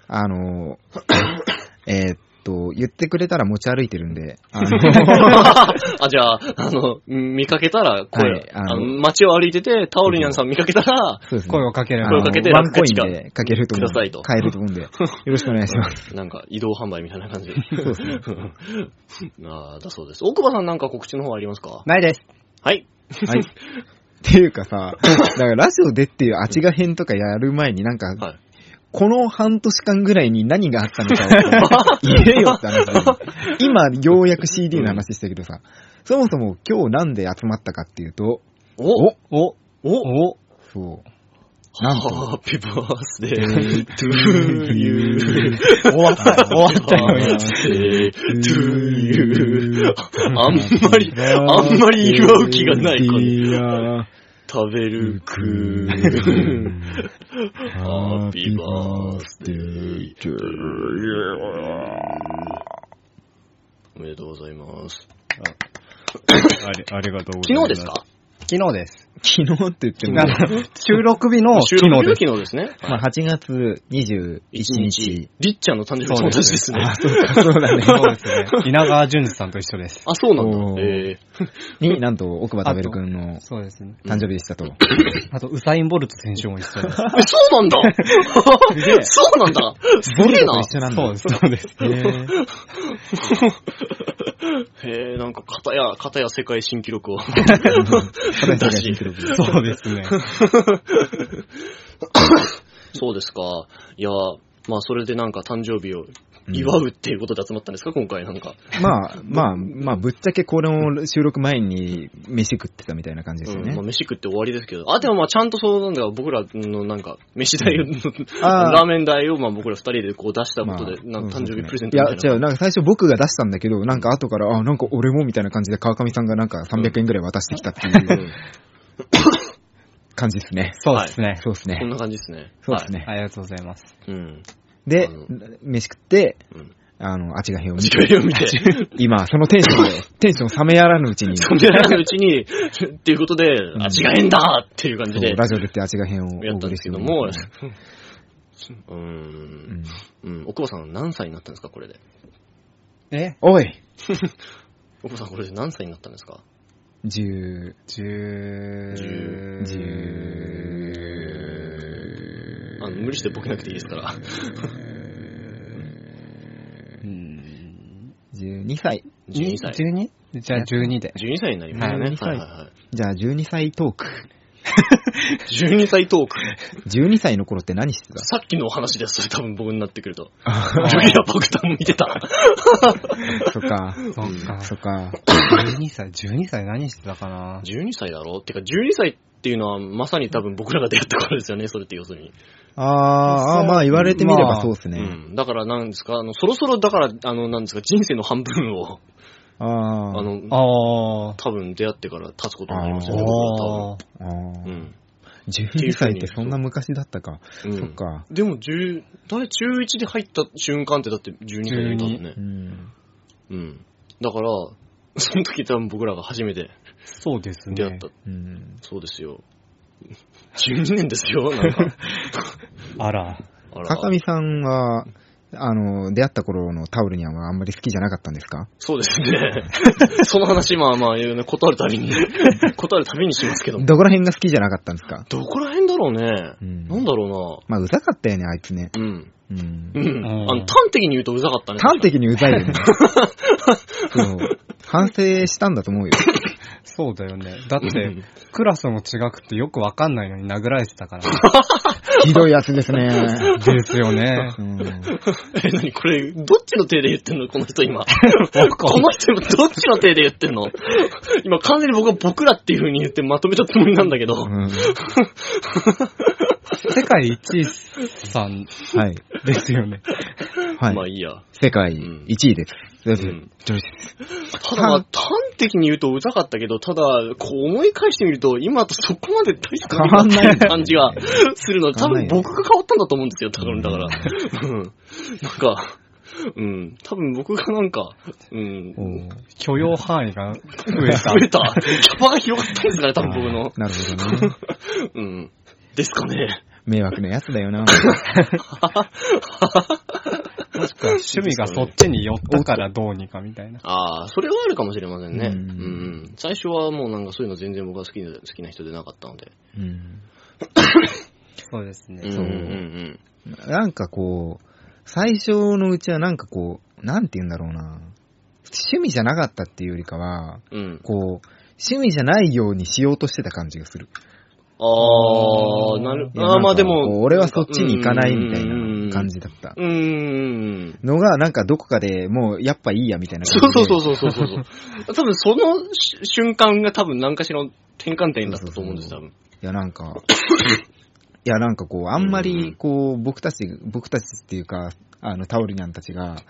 言ってくれたら持ち歩いてるんで。 じゃあ、見かけたら街を歩いてて、タオルニャンさん見かけたら、 声をかける。 ワンコインでかけると思う。買えると思うんで、よろしくお願いします。 なんか、移動販売みたいな感じで。 そうですね。 だそうです。奥歯さんなんか告知の方ありますか？ ないです。 はい。 っていうかさ、だからラジオでっていうあちが編とかやる前になんか、この半年間ぐらいに何があったのかを言えよって話だよ。今、ようやく CD の話したけどさ、そもそも今日なんで集まったかっていうと、そう。なんと、 ハッピーバースデートゥーユー。 終わったよ。 あんまり祝う気がない感じ。食べるくー。ハッピーバースデートゥーユー。おめでとうございます。 ありがとうございます。 昨日ですか？ 昨日です。 昨日って言っても。 収録日の昨日です。 昨日ですね。 まあ8月21日。 りっちゃんの誕生日と同じですね。 あ、そうか、そうだね。 そうですね。稲川淳二さんと一緒です。 あ、そうなんだ。 に、なんと、奥歯食べるくんのそうですね。 誕生日でしたと。 あと、ウサイン・ボルト選手も一緒です。 そうなんだそうなんだボルトと一緒なんだ。 そうです、そうです。 へえ、なんか、片や世界新記録を。 出し。 そうですね。 そうですか。いや、まあ、それでなんか誕生日を祝うっていうことで集まったんですか、今回なんか。 まあ、ぶっちゃけこれを収録前に飯食ってたみたいな感じですよね。 まあ、飯食って終わりですけど。でもまあ、ちゃんとそうなんだよ。僕らのなんか、飯代を、ラーメン代をまあ僕ら二人でこう出したことで、なんか誕生日プレゼントみたいな。 いや、違う、なんか最初僕が出したんだけど、なんか後から、なんか俺もみたいな感じで川上さんがなんか300円ぐらい渡してきたっていう。感じですね。 そうですね。 そうですね。 こんな感じですね。 そうですね。 ありがとうございます。 で、飯食って、あちがへを見て。今、そのテンション冷めやらぬうちに。 冷めやらぬうちに、っていうことで、あちがへんだっていう感じで。 ラジオでってあちがへんをやったんですけども、奥歯さん何歳になったんですか、これで。 おい奥歯さんこれで何歳になったんですか無理してボケなくていいですから。 12歳。 12歳。 12? じゃあ12で。 12歳になりましたね。 じゃあ12歳トーク。 12歳トーク。 12歳の頃って何してた？ さっきのお話です、それ多分僕になってくると。ジュリア爆弾見てた。 そっか。 12歳何してたかな？ 12歳だろ？てか12歳っていうのはまさに多分僕らが出会った頃ですよね、それって要するに。 まあ言われてみればそうですね。 だからなんですか、そろそろだから、なんですか、人生の半分を、多分出会ってから経つことになりますよね、多分。 12歳ってそんな昔だったか。そっか。 でも、中1で入った瞬間ってだって12歳だったんだね。だから、その時多分僕らが初めて出会った。そうですよ。12年ですよ、なんか。 あら。 高見さんは、出会った頃のタオルニャンはあんまり好きじゃなかったんですか？ そうですね。その話、まあ、断るたびにしますけど。 どこら辺が好きじゃなかったんですか？ どこら辺だろうね。なんだろうな。 まあ、うざかったよね、あいつね。 端的に言うとうざかったね。 端的にうざいよね。反省したんだと思うよ。 そうだよね。だって、クラスも違くてよくわかんないのに殴られてたから。 ひどいやつですね。 ですよね。 何これ、どっちの手で言ってんのこの人今。この人今どっちの手で言ってんの今完全に僕は僕らっていう風に言ってまとめたつもりなんだけど。 世界一位さんですよね。 はい。 まあいいや。 世界一位です。 ただまあ、端的に言うとうざかったけど、ただ、こう思い返してみると、今とそこまで大した変わんない感じがするので、多分僕が変わったんだと思うんですよ、多分だから。なんか、多分僕がなんか、 許容範囲が増えた。 キャパが広がったんですかね、多分僕の。 なるほどね。ですかね。 迷惑なやつだよな。 もしくは趣味がそっちに寄ったからどうにかみたいな。 それはあるかもしれませんね。最初はもうなんかそういうの全然僕は好きな人でなかったので。 そうですね。 なんかこう、最初のうちはなんかこう、なんて言うんだろうな。趣味じゃなかったっていうよりかは、こう、趣味じゃないようにしようとしてた感じがする。 まあでも。 俺はそっちに行かないみたいな感じだった。のが、なんかどこかでもうやっぱいいやみたいな感じで。 そう。多分その瞬間が多分何かしらの転換点だったと思うんです、多分。 いやなんかこう、あんまりこう、僕たちっていうか、タオルニャンたちが、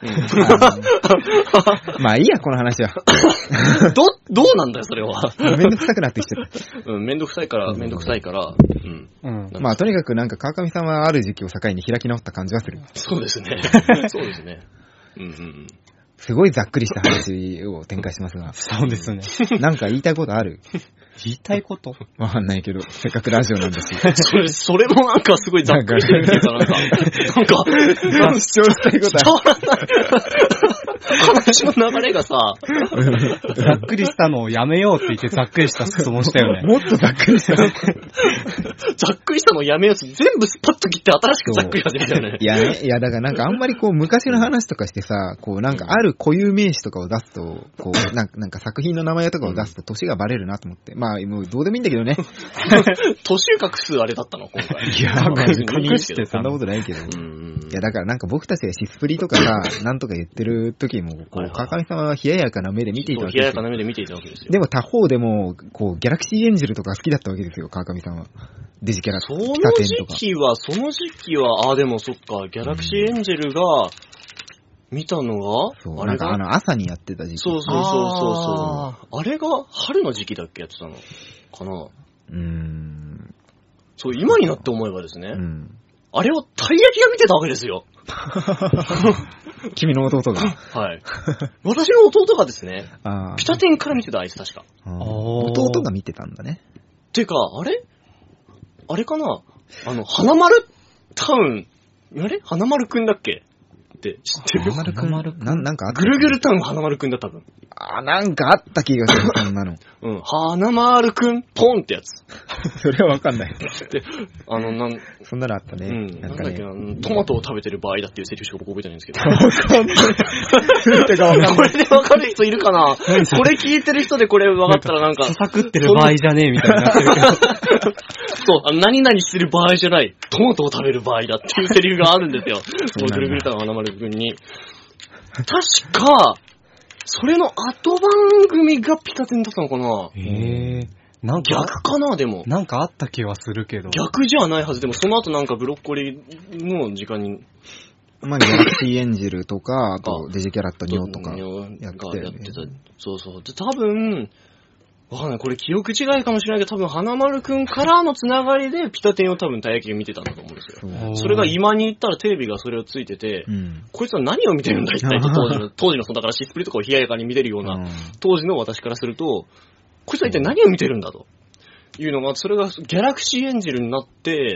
まあいいや、この話は。 どうなんだよ、それは。 めんどくさくなってきてた。めんどくさいから。 まあとにかくなんか川上さんはある時期を境に開き直った感じはする。 そうですね。そうですね。 すごいざっくりした話を展開しますが。 そうですね。 なんか言いたいことある？ 言いたいこと？ わかんないけど、せっかくラジオなんだし。 それもなんかすごいざっくりしてるっていうか、なんか、 主張したいことある。 話の流れがさ、 ざっくりしたのをやめようって言ってざっくりした質問したよね。 もっとざっくりした。 ざっくりしたのをやめようって全部スパッと切って新しくざっくり始めたよね。 いや、だからなんかあんまりこう昔の話とかしてさ、こうなんかある固有名詞とかを出すと、こうなんか作品の名前とかを出すと年がバレるなと思って。まあもうどうでもいいんだけどね。 年隠すあれだったの今回。 いや、隠してそんなことないけど。いや、だからなんか僕たちがシスプリとかさ、なんとか言ってる時も、こう、川上さんは冷ややかな目で見ていたわけですよ。 冷ややかな目で見ていたわけですよ。 でも他方でも、こう、ギャラクシーエンジェルとか好きだったわけですよ、川上さんは。デジキャラ、 その時期は、でもそっか、ギャラクシーエンジェルが、見たのが、 そう、なんか朝にやってた時期。 そう。あれが春の時期だっけやってたのかな？そう、今になって思えばですね、あれをたい焼きが見てたわけですよ。 君の弟が。 はい。私の弟がですね、ピタテンから見てた、あいつ確か。 弟が見てたんだね。 てか、あれかな？花丸タウン、花丸くんだっけって知ってる？ 花丸くんなんかあった？ ぐるぐるタウン花丸くんだ、多分。 なんかあった気がする、そんなの。 花丸くん、ポンってやつ。 それはわかんない。 で、 そんなのあったね。 なんだっけ、トマトを食べてる場合だっていうセリフしか僕覚えてないんですけど。 わかんない。 これでわかる人いるかな？これ聞いてる人でこれわかったらなんか。 ささくってる場合じゃねえみたいになってるけど。 そう、何々してる場合じゃない、トマトを食べる場合だっていうセリフがあるんですよ。そのぐるぐるタウン花丸くんに。確か、それの後番組がピタテンだったのかな？ なんか逆かな、でも。 なんかあった気はするけど。 逆じゃないはず。でもその後なんかブロッコリーの時間に。 まあ、ギャラクシーエンジェルとか、あとデジキャラットニョとかやってた。 そう。で、多分、わかんない。これ記憶違いかもしれないけど、多分花丸くんからのつながりでピタテンを多分たい焼きが見てたんだと思うんですよ。それが今に行ったらテレビがそれをついてて、こいつは何を見てるんだ一体と当時のだからシスプリとかを冷ややかに見てるような、当時の私からすると、こいつは一体何を見てるんだというのが、それがギャラクシーエンジェルになって、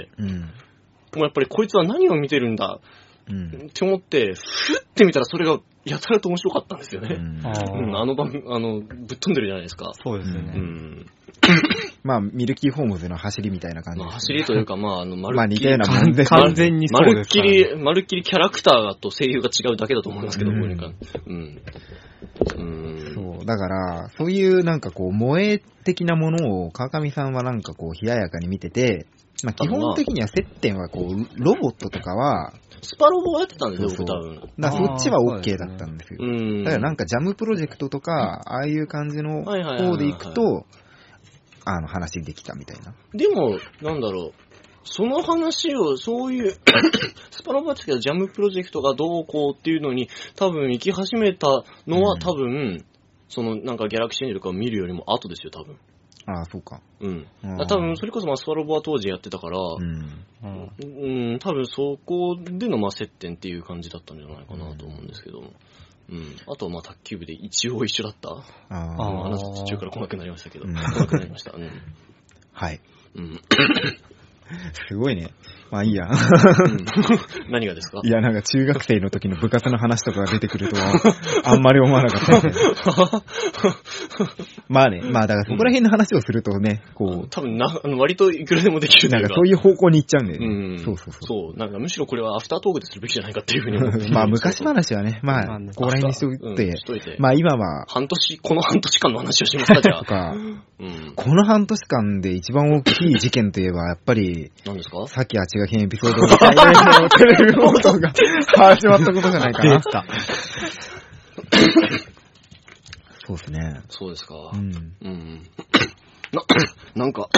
もうやっぱりこいつは何を見てるんだって思って、ふって見たらそれがやたらと面白かったんですよね。ぶっ飛んでるじゃないですか。 そうですよね。 まあ、ミルキーホームズの走りみたいな感じ。 走りというか、まあ、 似たようなもんで完全にそうですからね。 まるっきりキャラクターと声優が違うだけだと思いますけど、 そう、だから、そういうなんかこう、萌え的なものを川上さんはなんかこう、冷ややかに見てて、まあ基本的には接点はこう、ロボットとかは、 スパロボをやってたんですよ、僕多分。 だからそっちは OK だったんですよ。だからなんかジャムプロジェクトとか、ああいう感じの方でいくと、話できたみたいな。 でも、なんだろう。その話を、そういう、スパロボですけど、ジャムプロジェクトがどうこうっていうのに、多分行き始めたのは、多分、なんかギャラクシーエンジェルとかを見るよりも後ですよ、多分。 ああ、そうか。 多分、それこそ、スパロボは当時やってたから、多分そこでの、接点っていう感じだったんじゃないかなと思うんですけど。あとは、卓球部で一応一緒だった。途中から来なくなりましたけど。来なくなりました。 はい。すごいね。まあいいや。 何がですか？ いや、なんか中学生の時の部活の話とかが出てくるとは、あんまり思わなかったですね。まあね、まあだからそこら辺の話をするとね、こう。 多分割といくらでもできるなんかそういう方向に行っちゃうんだよね。 そう。なんかむしろこれはアフタートークでするべきじゃないかっていうふうに思って。 まあ昔話はね、まあ、ここら辺にしといて、まあ今は。 この半年間の話をしますか、じゃあ。 この半年間で一番大きい事件といえば、やっぱり、 何ですか？ さっきあちが編エピソードのテレビ放送が始まったことじゃないかな。そうですね。 そうですか。なんか、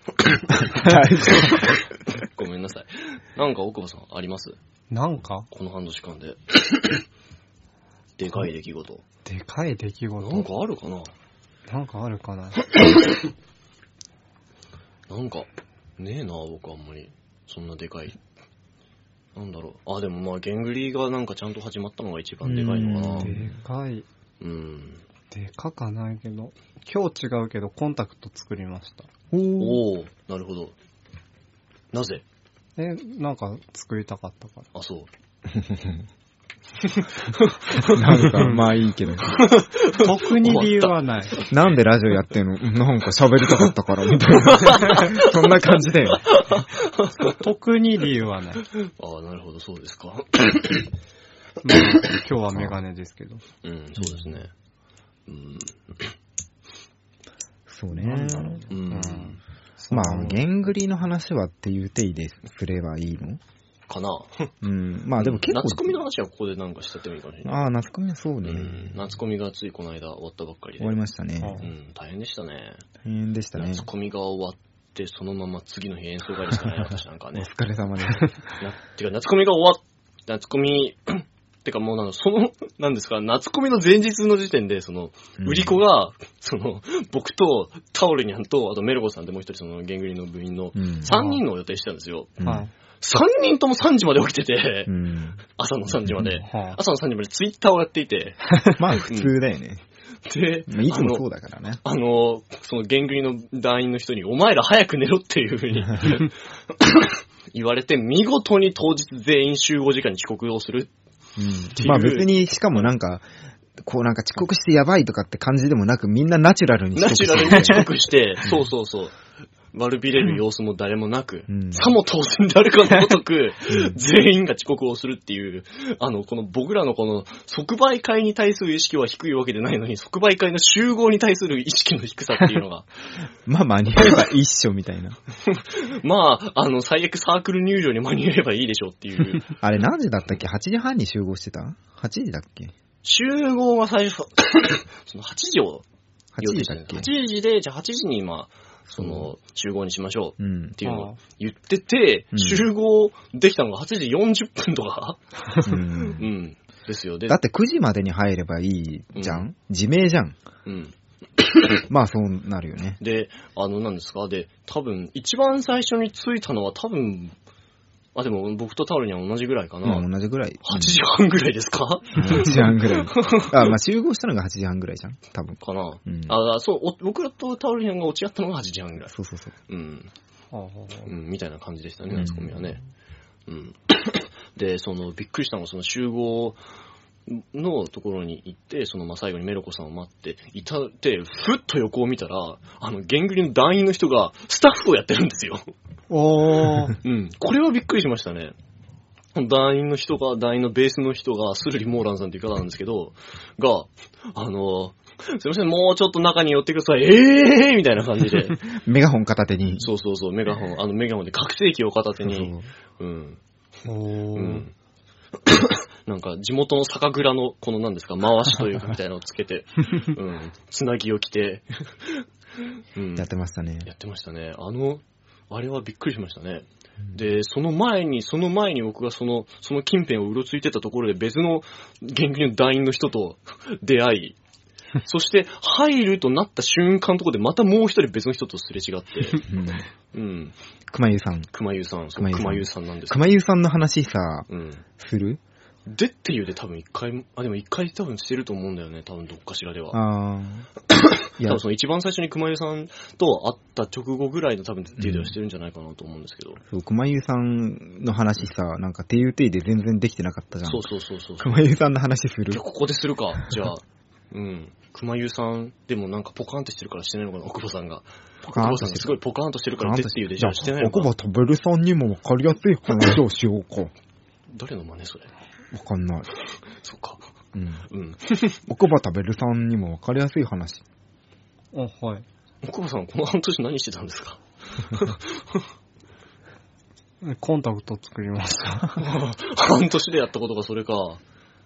ごめんなさい。なんか奥歯さんあります？ なんかこの半年間で。でかい出来事。 でかい出来事？ なんかあるかな？ なんかあるかな？ なんか、ねえな、僕あんまり。そんなでかい。 なんだろう。あ、でもまあ、ゲングリがなんかちゃんと始まったのが一番でかいのかな。 でかい。でかかないけど、今日違うけど、コンタクト作りました。 おー、なるほど。なぜ？ なんか作りたかったから。 あ、そう。 なんか、まあいいけど。 特に理由はない。 なんでラジオやってんの？なんか喋りたかったから、みたいな。そんな感じだよ。 特に理由はない。 ああ、なるほど、そうですか。 まあ、今日はメガネですけど。 うん、そうですね。 そうね。まあ、ゲングリの話はっていう定義ですればいいのかな。 まあでも結構。 夏コミの話はここでなんかしちゃってもいいかもしれない。 ああ、夏コミはそうね。 夏コミがついこの間終わったばっかりで。 終わりましたね。 大変でしたね。 大変でしたね。 夏コミが終わって、そのまま次の日演奏会でしたね、私なんかね。 お疲れ様です。 てか、夏コミが終わっ、夏コミ、てかもうなんですか、夏コミの前日の時点で、売り子が、僕とタオルニャンと、あとメルゴさんでもう一人ゲングリの部員の3人の予定してたんですよ。3人とも3時まで起きてて、朝の3時まで、朝の3時までツイッターをやっていて。 まあ普通だよね。 で、 いつもそうだからね。 ゲングリの団員の人に、お前ら早く寝ろっていう風に言われて、見事に当日全員集合時間に遅刻をする。 まあ別に、しかもなんか遅刻してやばいとかって感じでもなく、みんなナチュラルに遅刻して、そうそうそう。悪びれる様子も誰もなく、さも当然であるかのごとく、全員が遅刻をするっていう、この僕らのこの即売会に対する意識は低いわけでないのに、即売会の集合に対する意識の低さっていうのが。 まあ間に合えば一緒みたいな。 まあ、最悪サークル入場に間に合えばいいでしょっていう。 あれ何時だったっけ ?8 時半に集合してた ?8 時だっけ集合は最初、8時を 8時だっけ ?8 時で、じゃあ8時に集合にしましょうっていうのを言ってて、集合できたのが8時40分とかですよ。 だって9時までに入ればいいじゃん、自明じゃん。まあそうなるよね。 で、何ですかで、多分、一番最初に着いたのは多分、でも僕とタオルには同じぐらいかな。 同じぐらい。 8時半ぐらいですか ?8 時半ぐらい。まあ集合したのが8時半ぐらいじゃん多分。 かな。そう、僕らとタオルにが落ち合ったのが8時半ぐらい。 そうそうそう。 みたいな感じでしたね、夏コミはね。で、びっくりしたのが、集合のところに行って、最後にメロコさんを待っていたって、ふっと横を見たら、ゲングリの団員の人がスタッフをやってるんですよ。これはびっくりしましたね。団員のベースの人が、スルリモーランさんっていう方なんですけど、が、すいません、もうちょっと中に寄ってください。みたいな感じで。 メガホン片手に。 そうそうそう、メガホンで拡声器を片手に。なんか地元の酒蔵のこの何ですか回しというかみたいなのをつけて、つなぎを着て、 やってましたね。 やってましたね。あれはびっくりしましたね。で、その前に僕がその近辺をうろついてたところで別のゲングリの団員の人と出会い、そして入るとなった瞬間のところでまたもう一人別の人とすれ違って、 熊優さん。 熊優さんなんです。 熊優さんの話さ、するでっていうで多分一回多分してると思うんだよね、多分どっかしらでは。多分一番最初に熊優さんと会った直後ぐらいの多分っていうではしてるんじゃないかなと思うんですけど。 そう、熊優さんの話さ、なんかていうていで全然できてなかったじゃん。 そう。 熊優さんの話する？ ここでするか、じゃあ。熊優さん、でもなんかポカーンとしてるからしてないのかな、奥歯さんが。奥歯さんがすごいポカーンとしてるからでっていうでじゃあしてないのかな。 奥歯食べるさんにもわかりやすい話をしようか。 誰の真似それ？ わかんない。 そっか。 奥歯食べるさんにもわかりやすい話。 はい。 奥歯さん、この半年何してたんですか？ コンタクト作りました。 半年でやったことがそれか。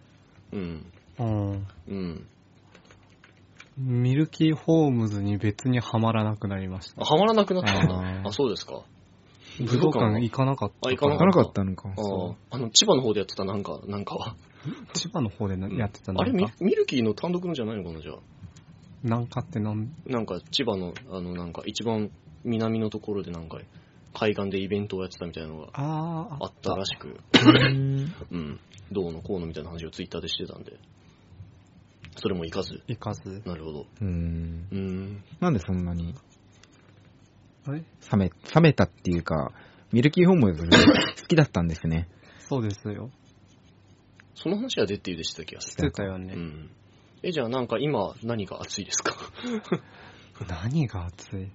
ミルキーホームズに別にはまらなくなりました。 はまらなくなったんだ。あ、そうですか。 武道館行かなかった。 行かなかったのか。 千葉の方でやってたなんかは。 千葉の方でやってたのか。 あれ、ミルキーの単独のじゃないのかな、じゃあ。 なんかってなんか千葉の、なんか一番南のところでなんか海岸でイベントをやってたみたいなのがあったらしく、うん、どうのこうのみたいな話をツイッターでしてたんで、それも行かず。なるほど。 なんでそんなに冷めたっていうか、ミルキーホームズ好きだったんですね。 そうですよ。 その話が出ているでしたっけ？ してたよね。 じゃあなんか今何が熱いですか？ 何が熱い？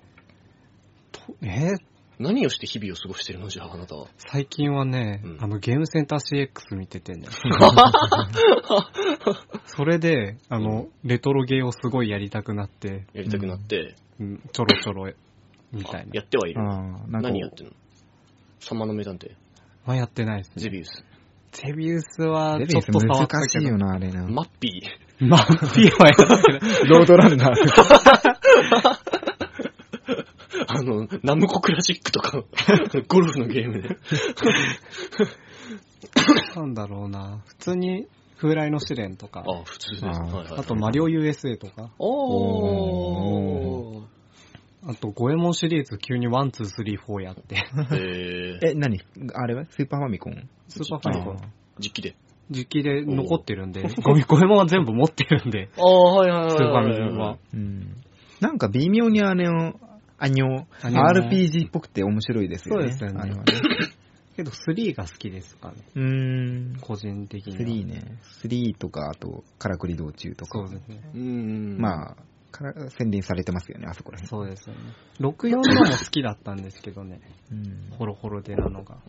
何をして日々を過ごしてるのじゃあ、あなたは。 最近はね、ゲームセンター CX 見ててね。それで、レトロゲーをすごいやりたくなって。 ちょろちょろ、みたいな。 やってはいる。何やってんの？サマの名探偵。 やってないですね。 ゼビウスはちょっと触ったけど。 難しいよな、あれな。 マッピーはやってない。 ロードランナー。 ナムコクラシックとか、ゴルフのゲームで。 なんだろうな。普通に、風来の試練とか。 普通です。 あと、マリオ USA とか。あと、ゴエモンシリーズ急に1、2、3、4やって。 何あれはスーパーファミコン？ スーパーファミコン。 実機で残ってるんで、ゴエモンは全部持ってるんで。スーパーファミコンは。 なんか微妙にRPG っぽくて面白いですよね。 そうですよね。けど3が好きですかね。個人的には。 3ね。3とか、あと、からくり道中とか。 そうですね。 まあ、宣伝されてますよね、あそこら辺。 そうですよね。64のも好きだったんですけどね。ホロホロでなのが。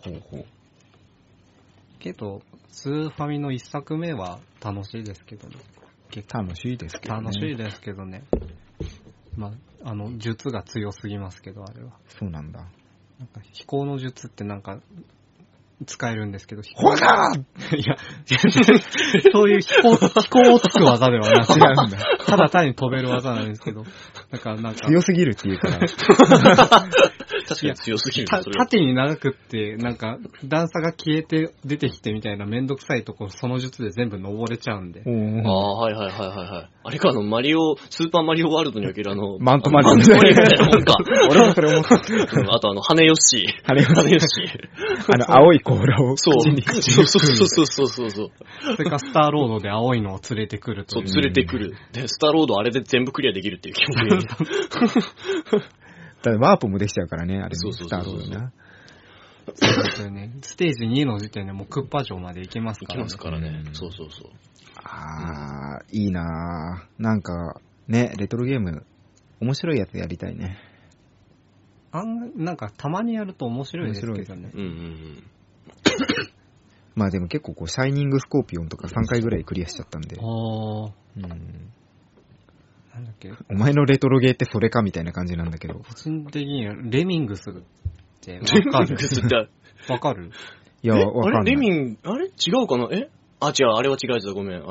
けど、スーファミの1作目は楽しいですけどね。 楽しいですけどね。 術が強すぎますけど、あれは。 そうなんだ。 なんか飛行の術ってなんか、使えるんですけど、 ほらいや、そういう飛行をつく技ではなくて、ただ単に飛べる技なんですけど、なんか強すぎるっていうから。 確かに強すぎる。 縦に長くって、なんか、段差が消えて出てきてみたいなめんどくさいところ、その術で全部登れちゃうんで。 はい。あれか、スーパーマリオワールドにおけるマントマリオみたいなもんか。 俺もそれ思った。 あと羽ヨッシー。 青い甲羅を口に。 そう。それかスターロードで青いのを連れてくるという。 そう、連れてくる。で、スターロードあれで全部クリアできるっていう気持ち。 だワープもできちゃうからね、あれね。スターロードな。 そうですよね。ステージ2の時点でもうクッパ城まで行けますからね。 行けますからね。そう。 いいなぁ。なんか、ね、レトロゲーム、面白いやつやりたいね。 なんかたまにやると面白いですけどね。 まあでも結構シャイニングスコーピオンとか3回ぐらいクリアしちゃったんで。なんだっけ？お前のレトロゲーってそれかみたいな感じなんだけど。 個人的にはレミングスってわかる？ いや、わかんない。 レミング、あれ違うかな？違う、あれは違うやつだ、ごめん。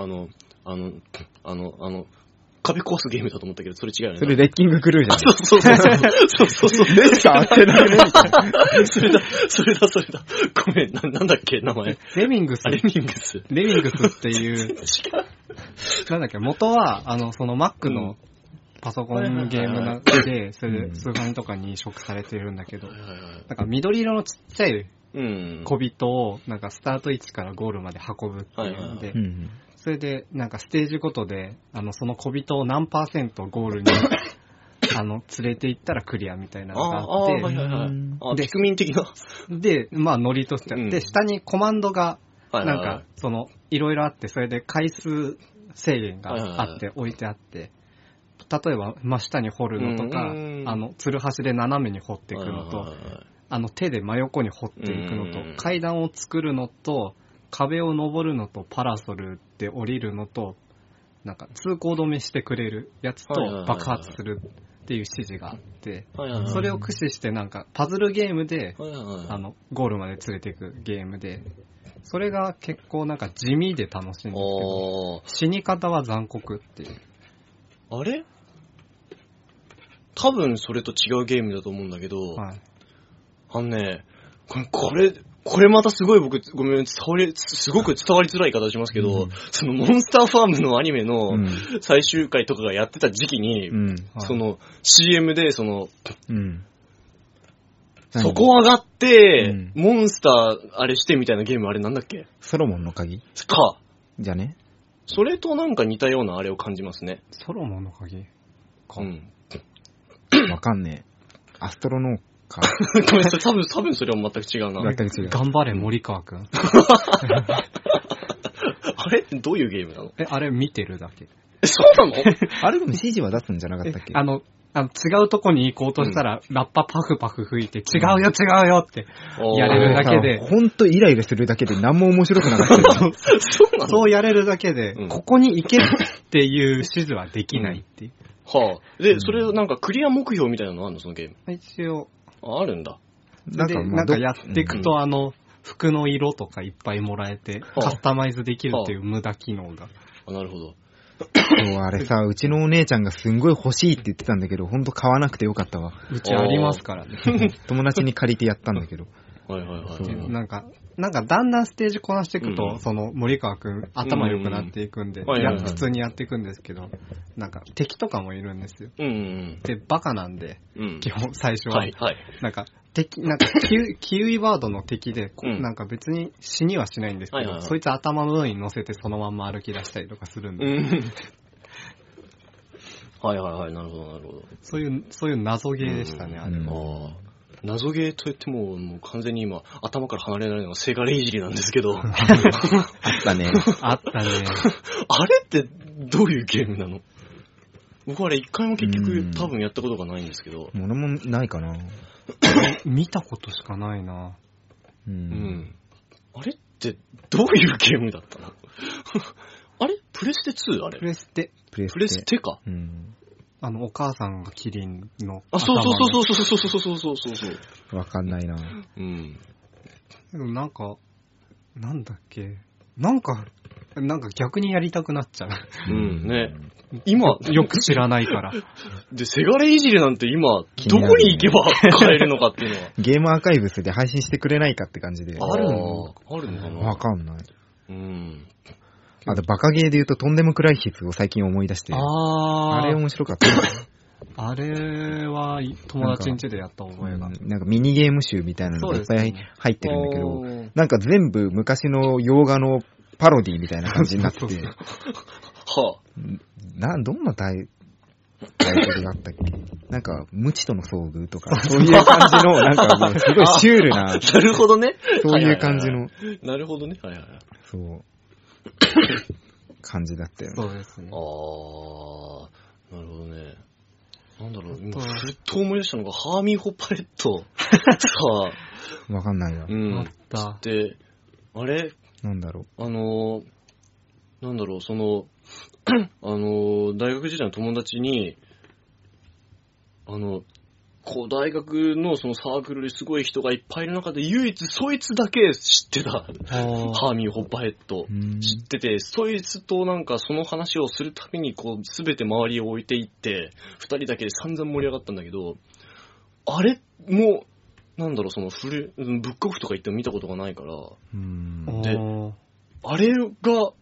壁壊すゲームだと思ったけど、それ違うよね。 それレッキングクルーじゃん。 そう。レッサー合ってないねみたいな。 それだ。ごめん、なんだっけ、名前。 レミングスっていう、なんだっけ、元は、その Mac のパソコンゲームなで、それでスーファミとかに移植されてるんだけど、なんか緑色のちっちゃい小人を、なんかスタート位置からゴールまで運ぶっていうので、それで、なんかステージごとで、その小人を何%ゴールに、連れて行ったらクリアみたいなのがあって、 ピクミン的な。 で、まあ、ノリとしてで、下にコマンドが、なんか、いろいろあって、それで回数制限があって、置いてあって、例えば、真下に掘るのとか、つるはしで斜めに掘っていくのと、手で真横に掘っていくのと、階段を作るのと、壁を登るのとパラソルで降りるのと、なんか通行止めしてくれるやつと爆発するっていう指示があって、それを駆使してなんかパズルゲームで、ゴールまで連れていくゲームで、それが結構なんか地味で楽しいんですけど、死に方は残酷っていう。 あれ？多分それと違うゲームだと思うんだけど、これまたすごいごめん、すごく伝わりづらい形しますけど、そのモンスターファームのアニメの最終回とかがやってた時期に、その CM でそこ上がって、モンスターあれしてみたいなゲームあれなんだっけ？ ソロモンの鍵か。 じゃね？ それとなんか似たようなあれを感じますね。 ソロモンの鍵か。 わかんねえ。アストロノーか。 ごめんなさい、多分それは全く違うな。 全く違う。 頑張れ森川くん。 あれどういうゲームなの？ あれ見てるだけ。 そうなの？ あれでも指示は出すんじゃなかったっけ？ 違うとこに行こうとしたら、ラッパパフパフ吹いて、違うよってやれるだけで。 ほんとイライラするだけで何も面白くなかったよ。 そうやれるだけで、ここに行けっていう指示はできないっていう。 はあ。で、それなんかクリア目標みたいなのあるのそのゲーム？ 一応。 あるんだ。 なんかやっていくと、服の色とかいっぱいもらえて、カスタマイズできるっていう無駄機能が。 なるほど。 あれさ、うちのお姉ちゃんがすんごい欲しいって言ってたんだけど、ほんと買わなくてよかったわ。 うちありますからね。 友達に借りてやったんだけど。 はいはいはい。 なんかだんだんステージこなしていくと、その森川くん頭良くなっていくんで、普通にやっていくんですけど、なんか敵とかもいるんですよ。で、バカなんで、基本最初は。なんかキウイバードの敵で、なんか別に死にはしないんですけど、そいつ頭の上に乗せてそのまんま歩き出したりとかするんで。 はいはいはい、なるほどなるほど。 そういう謎ゲーでしたね、あれは。 謎ゲーといってもう完全に今頭から離れないのがセガレいじりなんですけど。 あったね。 あったね。 あれってどういうゲームなの？僕あれ一回も結局多分やったことがないんですけど。 俺もないかな。 見たことしかないな。 あれってどういうゲームだったの？あれプレステ 2？ あれプレステか。 お母さんがキリンの。 そう。 わかんないな。 でもなんだっけ。なんか逆にやりたくなっちゃう。 ね。今、 よく知らないから。 で、セガレいじりなんて今、どこに行けば買えるのかっていうのは。 ゲームアーカイブスで配信してくれないかって感じで。 あるのかな？ わかんない。あとバカゲーで言うととんでもクライシスを最近思い出して。あれ面白かった。 あれは友達ん家でやった覚えが。 なんかミニゲーム集みたいなのがいっぱい入ってるんだけど、なんか全部昔の洋画のパロディみたいな感じになって。どんなタイトルだったっけ？なんか、無知との遭遇とか、そういう感じの、なんかもうすごいシュールな。 なるほどね。 そういう感じの。 なるほどね。はいはい。 そう。感じだったよね。 そうですね。 なるほどね。なんだろう、今、ふっと思い出したのが、ハーミーホッパレット。さあ。わかんないな。 あった。 で、あれなんだろう。 なんだろう、大学時代の友達に、大学のそのサークルですごい人がいっぱいいる中で唯一そいつだけ知ってた。ハーミーホッパーヘッド。知ってて、そいつとなんかその話をするたびにすべて周りを置いていって、二人だけで散々盛り上がったんだけど、あれも、なんだろう、ブックオフとか行っても見たことがないから、で、あれが、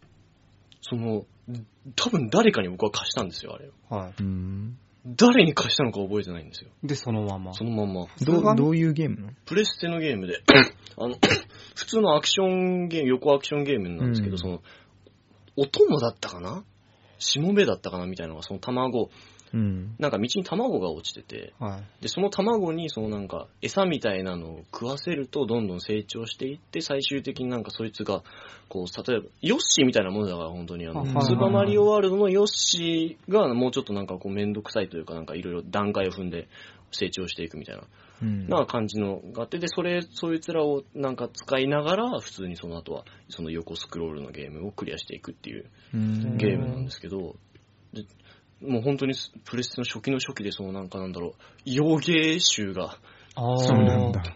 多分誰かに僕は貸したんですよ、あれを。 はい。 誰に貸したのか覚えてないんですよ。 で、そのまま。 どういうゲームなの？ プレステのゲームで、普通のアクションゲーム、横アクションゲームなんですけど、お供だったかな？しもべだったかなみたいなのが、その卵、なんか道に卵が落ちてて、で、その卵になんか餌みたいなのを食わせるとどんどん成長していって、最終的になんかそいつが、例えば、ヨッシーみたいなものだから本当にスーパーマリオワールドのヨッシーがもうちょっとなんかめんどくさいというかなんかいろいろ段階を踏んで成長していくみたいな、な感じのがあって、で、そいつらをなんか使いながら、普通にその後はその横スクロールのゲームをクリアしていくっていうゲームなんですけど、もう本当にプレステの初期の初期でなんだろう、洋芸集が、 そうなんだ。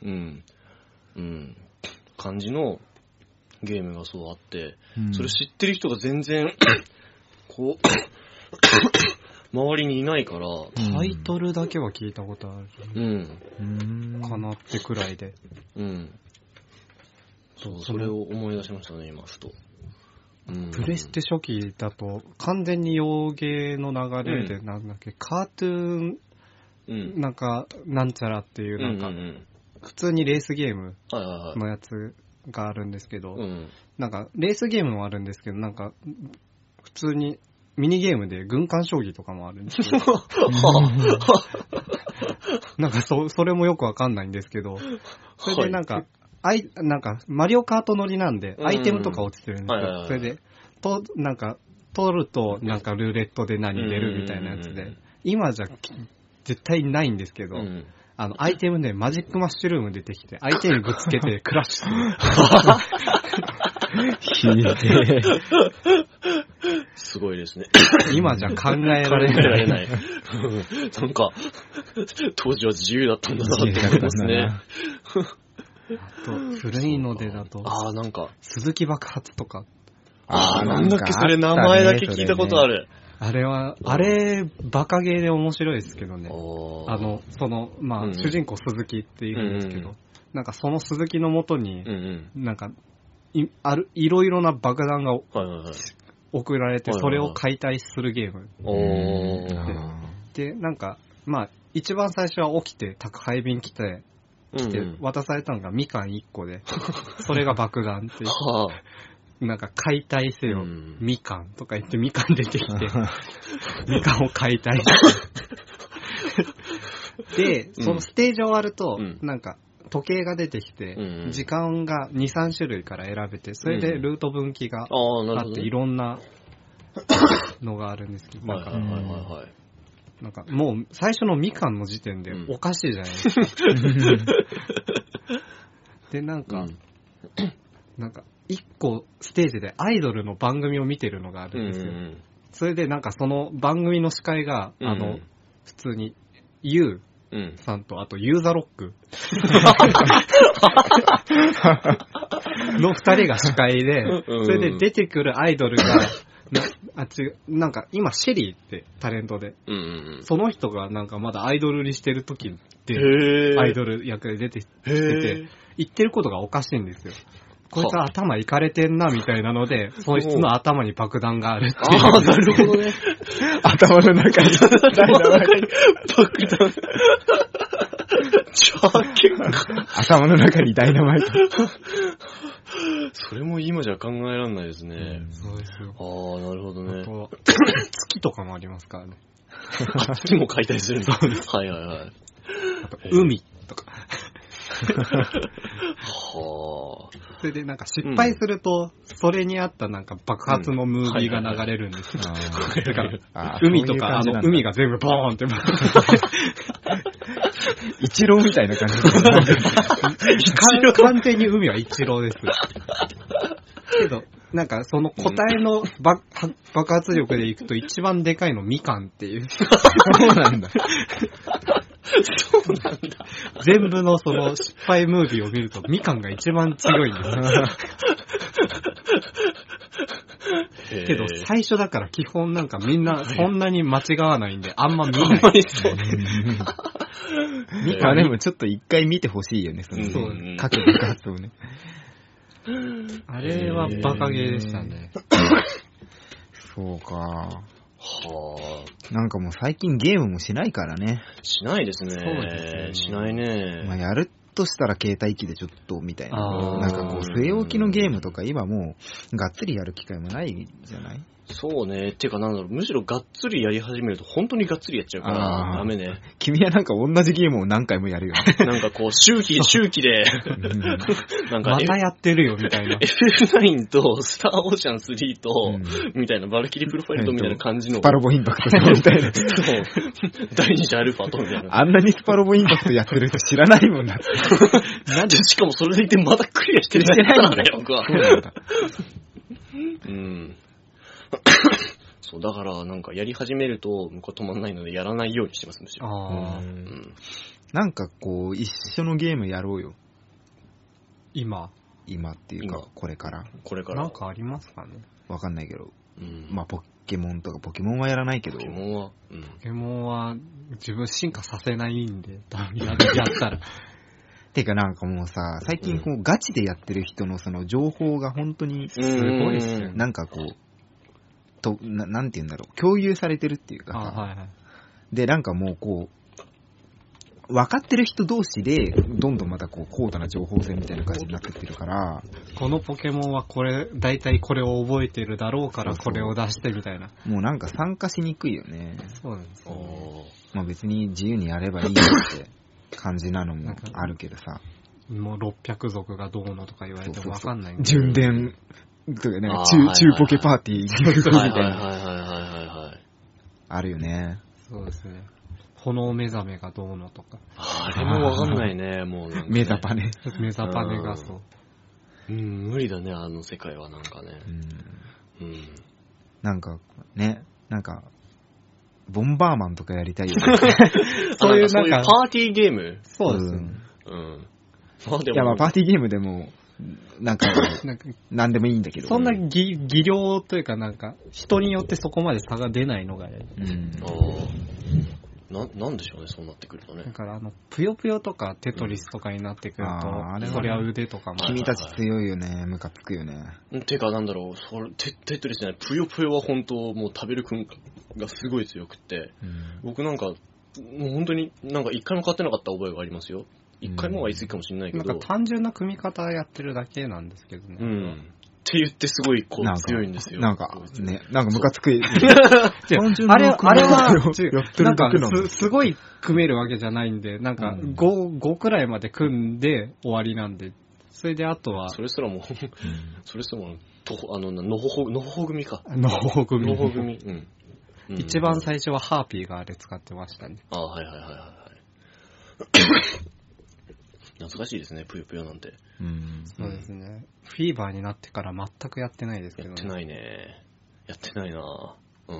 感じのゲームがあって、それ知ってる人が全然、周りにいないから、 タイトルだけは聞いたことある。かなってくらいで。 それを思い出しましたね、今、ふと。 プレステ初期だと完全に洋芸の流れで、なんだっけ、カートゥーン、なんかなんちゃらっていうなんか普通にレースゲームのやつがあるんですけど、なんかレースゲームもあるんですけど、なんか普通にミニゲームで軍艦将棋とかもあるんですけどなんかそれもよくわかんないんですけど、それでなんか、なんかマリオカート乗りなんでアイテムとか落ちてるんですよ。それでなんか取るとなんかルーレットで何出るみたいなやつで、今じゃ絶対ないんですけど、アイテムでマジックマッシュルーム出てきて相手にぶつけてクラッシュする。すごいですね。 今じゃ考えられない。 なんか、当時は自由だったんだなって思いますね。 あと、古いのでだと、 なんか、 鈴木爆発とか。 なんだっけ、それ名前だけ聞いたことある。 あれ、バカゲーで面白いですけどね。まあ、主人公鈴木っているんですけど、なんかその鈴木の元に、なんか、いろいろな爆弾が送られて、それを解体するゲーム。で、なんか、まあ、一番最初は起きて宅配便来て渡されたのがみかん1個で、それが爆弾っていう。なんか解体せよ、みかんとか言ってみかん出てきて、みかんを解体してで、そのステージ終わると、なんか時計が出てきて、時間が2、3種類から選べて、それでルート分岐があっていろんなのがあるんですけど、なんかもう最初のみかんの時点でおかしいじゃないですか。で、なんか一個ステージでアイドルの番組を見てるのがあるんですよ。それでなんかその番組の司会が、普通に、ユーさんと、あとユーザロックの二人が司会で、それで出てくるアイドルが、なんか今シェリーってタレントで、その人がなんかまだアイドルにしてる時で、アイドル役で出てきてて、言ってることがおかしいんですよ。こいつは頭いかれてんなみたいなので、そいつの頭に爆弾があるっていう。 なるほどね。 頭の中にダイナマイト。 爆弾。 頭の中にダイナマイト。 それも今じゃ考えられないですね。 そうですよ。 なるほどね。 あと月とかもありますからね。 月も解体するんです。はいはいはい。 あと海とか。それでなんか失敗すると、それに合ったなんか爆発のムービーが流れるんですよ。だから海とか海が全部ボーンって一郎みたいな感じ。 完全に海は一郎です。けどなんかその個体の爆発力でいくと一番でかいのみかんっていう。 そうなんだ。 そうなんだ。 全部のその失敗ムービーを見るとみかんが一番強いんですよ。けど最初だから基本なんかみんなそんなに間違わないんであんま見ない。 みかんでもちょっと一回見てほしいよね、その各爆発をね。 あれはバカゲーでしたね。 そうか。なんかもう最近ゲームもしないからね。 しないですね。 そうですね。 しないね。 まあやるとしたら携帯機でちょっとみたいな。なんかこう据え置きのゲームとか今もうがっつりやる機会もないじゃない？ そうね。っていうかなんだろう、むしろがっつりやり始めると本当にがっつりやっちゃうからダメね。 君はなんか同じゲームを何回もやるよね。 なんかこう周期でなんかまたやってるよみたいな。 FF9 とスターオーシャン3と、みたいなバルキリープロファイルとみたいな感じの。 スパロボインパクトみたいな。 そう。第二次アルファとみたいな。 あんなにスパロボインパクトやってる人知らないもんだって。 なんでしかもそれでいてまだクリアしてないんだよ、僕は。そう、だからなんかやり始めると向こう止まんないのでやらないようにしてます、むしろ。 なんかこう一緒のゲームやろうよ。今っていうかこれから。 なんかありますかね。 わかんないけど。まあポケモンとかポケモンはやらないけど。 ポケモンは自分進化させないんで、やったら。 てかなんかもうさ、最近こうガチでやってる人のその情報が本当にすごいっすよ。なんかこう。なんて言うんだろう、共有されてるっていうかさ、でなんかもうこう分かってる人同士で、どんどんまたこう、高度な情報戦みたいな感じになってってるから、 このポケモンはこれ、大体これを覚えてるだろうからこれを出してみたいな。 もうなんか参加しにくいよね。 そうなんですよ、ね。 まあ別に自由にやればいいよって感じなのもあるけどさ。 もう600族がどうのとか言われても分かんないんで。 順伝とかね、中ポケパーティーギフトみたいな。あるよね。 そうですね。炎目覚めがどうのとか。 あれもわかんないね、もう、ね。 メザパネ。 メザパネがそう。 無理だね、あの世界はなんかね。 なんか、ね、なんか、ボンバーマンとかやりたいよね。 そういうなんか、パーティーゲームそうですね。 いや、まあパーティーゲームでも、なんか、なんでもいいんだけど。 そんな技量というかなんか、人によってそこまで差が出ないのがなんでしょうね、そうなってくるとね。 だからぷよぷよとかテトリスとかになってくると、そりゃ腕とかも。 君たち強いよね、ムカつくよね。 てかなんだろう、テトリスじゃない、ぷよぷよは本当もう食べる君がすごい強くって、僕なんか、もう本当になんか一回も買ってなかった覚えがありますよ。一回もは言い過ぎかもしれないけど。 なんか単純な組み方やってるだけなんですけどね。 って言ってすごいこう強いんですよ。 なんかね、なんかムカつく。 あれは、なんかすごい組めるわけじゃないんで、なんか5くらいまで組んで終わりなんで、それであとは。 それすらも、のほほ組か。 のほほ組。 一番最初はハーピーがあれ使ってましたね。 はい。懐かしいですね、ぷよぷよなんて。 そうですね。フィーバーになってから全くやってないですけどね。 やってないね。やってないな。フ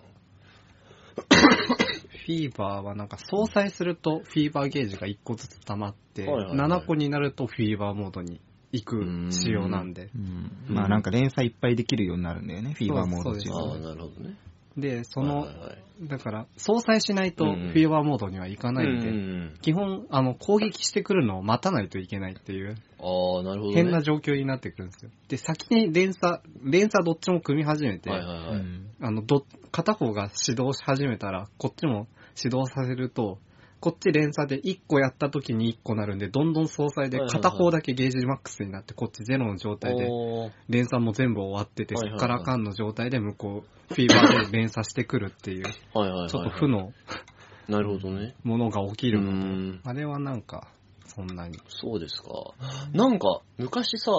ィーバーはなんか相殺するとフィーバーゲージが1個ずつ溜まって、7個になるとフィーバーモードに行く仕様なんで。 まあなんか連載いっぱいできるようになるんだよね、フィーバーモード中は。なるほどね。 で、だから、相殺しないとフィーバーモードにはいかないんで、基本、攻撃してくるのを待たないといけないっていう、 なるほどね、 変な状況になってくるんですよ。で、先に連鎖どっちも組み始めて、片方が指導し始めたら、こっちも指導させると、こっち連鎖で1個やった時に1個なるんで、どんどん相殺で片方だけゲージマックスになって、こっちゼロの状態で、連鎖も全部終わってて、そっからかんの状態で向こう、フィーバーで連鎖してくるっていう、ちょっと負のものが起きるので、あれはなんか、そんなに。 そうですか。なんか、昔さ、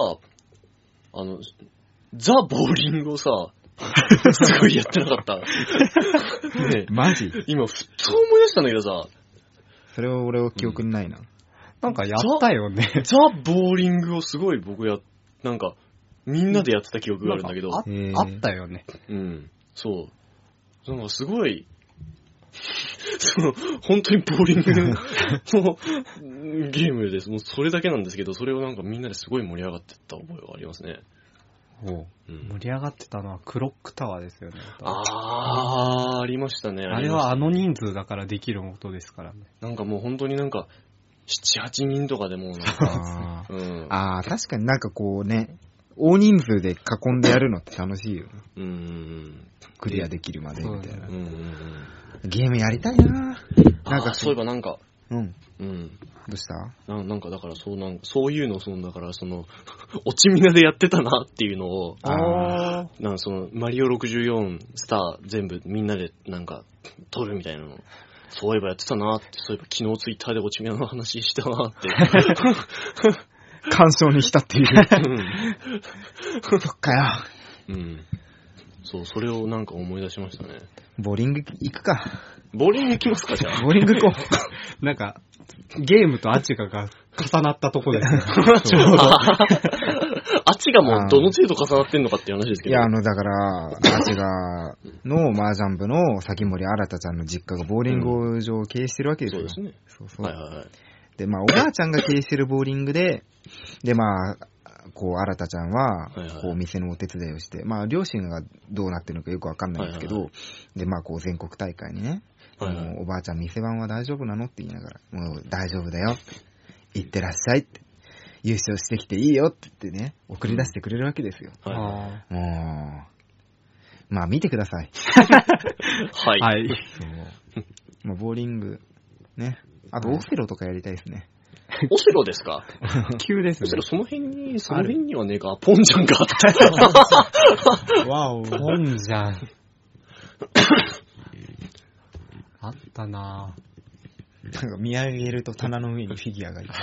ザ・ボーリングをさ、すごいやってなかった。 ね、マジ？ 今、ふっと思い出したんだけどさ、 それは俺は記憶にないな。 なんかやったよね。 ザ・ボーリングをすごい僕なんか、みんなでやってた記憶があるんだけど。 あったよね。 そう。なんかすごい、本当にボーリングのゲームです。もうそれだけなんですけど、それをなんかみんなですごい盛り上がってった覚えがありますね。 盛り上がってたのはクロックタワーですよね。 ありましたね。 あれは人数だからできることですからね。 なんかもう本当になんか、7、8人とかでもなんか。 確かになんかこうね、大人数で囲んでやるのって楽しいよね。クリアできるまでみたいな。ゲームやりたいな。 なんかそういえばなんか、 どうした？ なんかだからそういうのをだから落ちみなでやってたなっていうのを、なんかマリオ64スター全部みんなでなんか撮るみたいなの。そういえばやってたなって、そういえば昨日ツイッターで落ちみなの話したなって。 感傷に浸っている。そっかよ。 そう、それをなんか思い出しましたね。 ボーリング行くか。 ボーリング行きますか、じゃあ。 ボーリング行こう。なんか、ゲームとアチガが重なったとこですね。 アチガもどの程度重なってんのかっていう話ですけど。 いや、だから、アチガの麻雀部の崎森新ちゃんの実家がボーリング場を経営してるわけですよ。 そうですね。 そう。で、おばあちゃんが経営してるボーリングで、こう、新ちゃんは、こう、店のお手伝いをして、両親がどうなってるのかよくわかんないんですけど、で、こう、全国大会にね、おばあちゃん店番は大丈夫なのって言いながら、もう大丈夫だよって、行ってらっしゃいって、優勝してきていいよって言ってね、送り出してくれるわけですよ。もう、見てください。 はい。 そう。ボーリング、ね。 あと、オセロとかやりたいですね。 オセロですか？ 急ですね。 オセロその辺にはねえか、ポンジャンがあった。 わお。ポンジャン。あったなぁ。なんか見上げると棚の上にフィギュアがいっぱ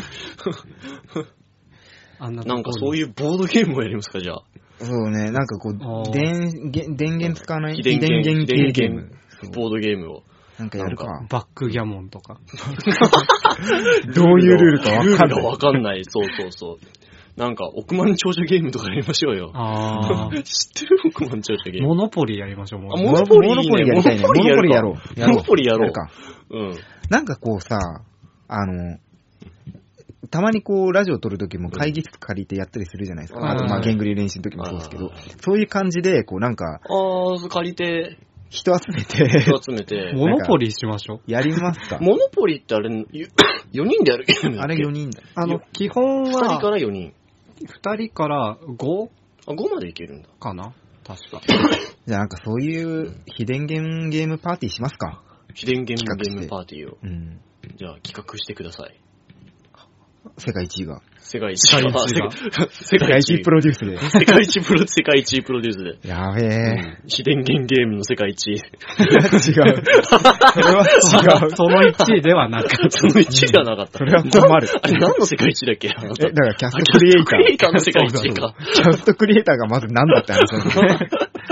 い。なんかそういうボードゲームをやりますか、じゃあ。 そうね、なんかこう、電源使わない非電源ゲーム。ボードゲームを。 なんかやるか。 バックギャモンとか。 どういうルールかわかんない。 ルールがわかんない。そう。なんか、億万長者ゲームとかやりましょうよ。知ってる？億万長者ゲーム。 モノポリやりましょう、 モノポリやりたいね。 モノポリやろう。 モノポリやろう。 うん。なんかこうさ、たまにこう、ラジオ撮るときも会議室借りてやったりするじゃないですか。あと、まあ、ゲングリ練習のときもそうですけど、そういう感じで、こうなんか、 借りて、 人集めて、 モノポリしましょう。 やりますか。 モノポリってあれ、4人でやるゲームだっけ？ あれ4人だ。 基本は、 2人から4人。 2人から 5？ 5までいけるんだ。 かな？確か。 じゃあなんかそういう非電源ゲームパーティーしますか？ 非電源ゲームパーティーを。 うん。 じゃあ企画してください。 世界一位が。 世界一プロデュースで。 世界一プロデュースで。 やべえ。 非電源ゲームの世界一位。 違う。それは違う。 その1位ではなかった。 その1位ではなかった。 それは困る。 あれ何の世界一だっけ？ だからキャストクリエイター。 クリエイターの世界一位か。 キャストクリエイターがまず何だって話なんですね。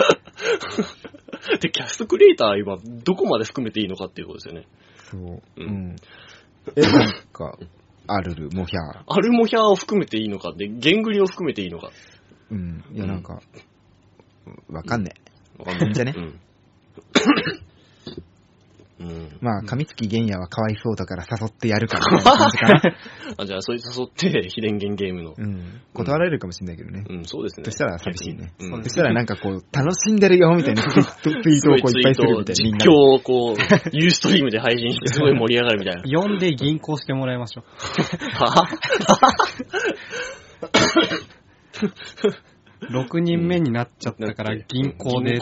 で、キャストクリエイターは今、どこまで含めていいのかっていうことですよね。 そう。うん。なんか、アルル、モヒャー。 アルモヒャーを含めていいのかで、ゲングリを含めていいのか。 うん。いや、なんか、わかんねえ。わかんない。 じゃね。まあ、上月玄也はかわいそうだから誘ってやるかみたいな感じかな。 じゃあ、それ誘って、非電源ゲームの。 断られるかもしれないけどね。 そうですね。 そしたら寂しいね。そしたらなんかこう、楽しんでるよみたいなツイートをこういっぱいするみたいな。 実況をこう、ユーストリームで配信してすごい盛り上がるみたいな。 呼んで銀行してもらいましょう。6人目になっちゃったから銀行で。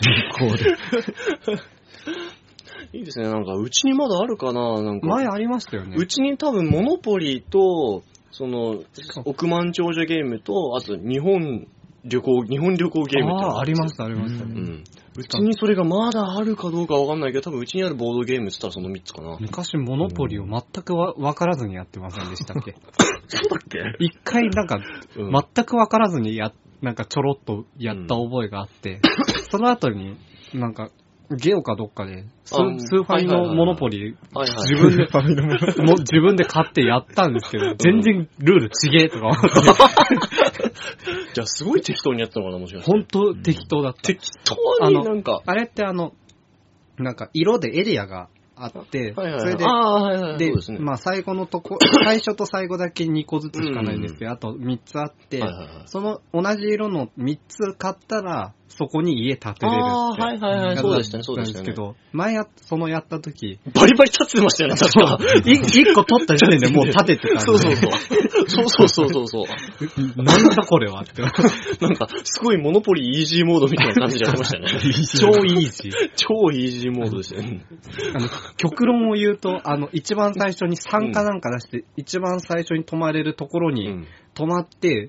いいですね。なんか、うちにまだあるかな？なんか前ありましたよね。 うちに多分、モノポリーと、億万長者ゲームと、あと、日本旅行ゲームってありました。 うちにそれがまだあるかどうかわかんないけど、多分うちにあるボードゲームって言ったらその3つかな。 昔モノポリを全くわからずにやってませんでしたっけ？ そうだっけ？ 一回なんか、全くわからずになんかちょろっとやった覚えがあって、その後になんか、ゲオかどっかで、スーファミのモノポリ、自分で買ってやったんですけど、全然ルールちげえとか思って。 じゃあすごい適当にやったのかな、もしかして。 ほんと適当だった。 適当になんか。 あれってなんか色でエリアがあって、それで、まあ最後のとこ、最初と最後だけ2個ずつしかないんですけど、あと3つあって、その同じ色の3つ買ったら、そこに家建てれるって。 そうでしたね、そうでしたね。 けど、前やった時。 バリバリ建ててましたよね、確か。 1個取った時点でもう建ててたんで。 そう。 なんだこれはって。 なんか、すごいモノポリーイージーモードみたいな感じでやってましたね。 超イージー。 超イージーモードですよね。 極論を言うと、一番最初に3かなんか出して、一番最初に泊まれるところに、泊まって、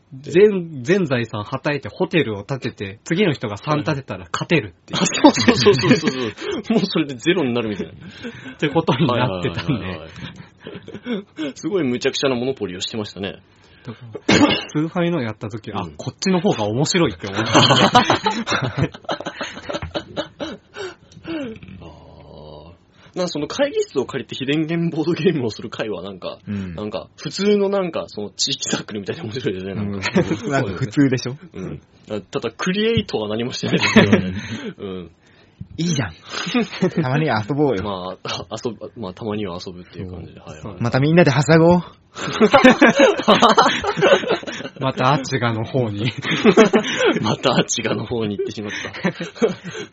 全財産はたいてホテルを建てて、次の人が3建てたら勝てるっていう。 そう。もうそれでゼロになるみたいな。 ってことになってたんで。すごい無茶苦茶なモノポリをしてましたね。 スーファミのやった時、こっちの方が面白いって思った。 その会議室を借りて非電源ボードゲームをする会はなんか、普通のその地域サークルみたいで面白いですね。 なんか普通でしょ？ ただ、クリエイトは何もしてないですけどね。 いいじゃん。たまには遊ぼうよ。 まあ、たまには遊ぶっていう感じで。 またみんなではしゃごう。 またアチガの方に。 またアチガの方に行ってしまった。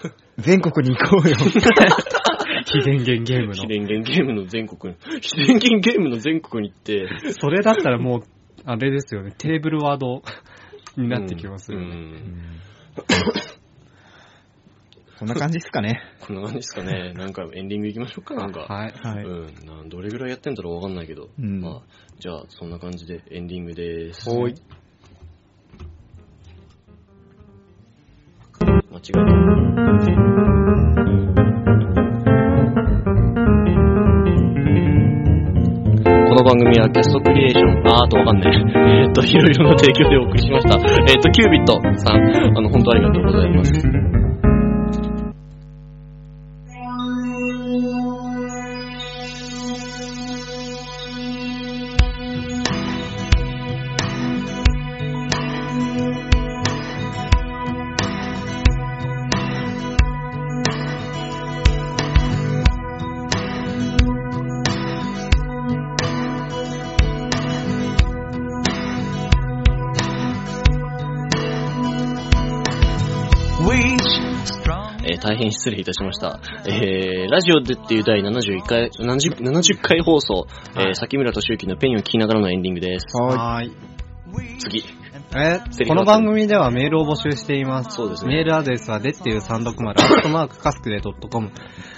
全国に行こうよ。 非電源ゲームの。 非電源ゲームの全国に。非電源ゲームの全国に行って。 それだったらもう、あれですよね。テーブルワードになってきますよね。 そんな感じですかね。 こんな感じですかね。なんかエンディング行きましょうか、なんか。 はい。 どれぐらいやってんだろうわかんないけど。まあ、じゃあ、そんな感じでエンディングです。 はい。 間違えた。この番組はゲストクリエーション、あとわかんねえ。いろいろな提供でお送りしました。キュービットさん、本当ありがとうございます。大変失礼いたしました。ラジオでっていう第70回放送、崎村俊之のペンを聞きながらのエンディングです。 はい。 次。 この番組ではメールを募集しています。 そうですね。 メールアドレスはdettiu360@casque.com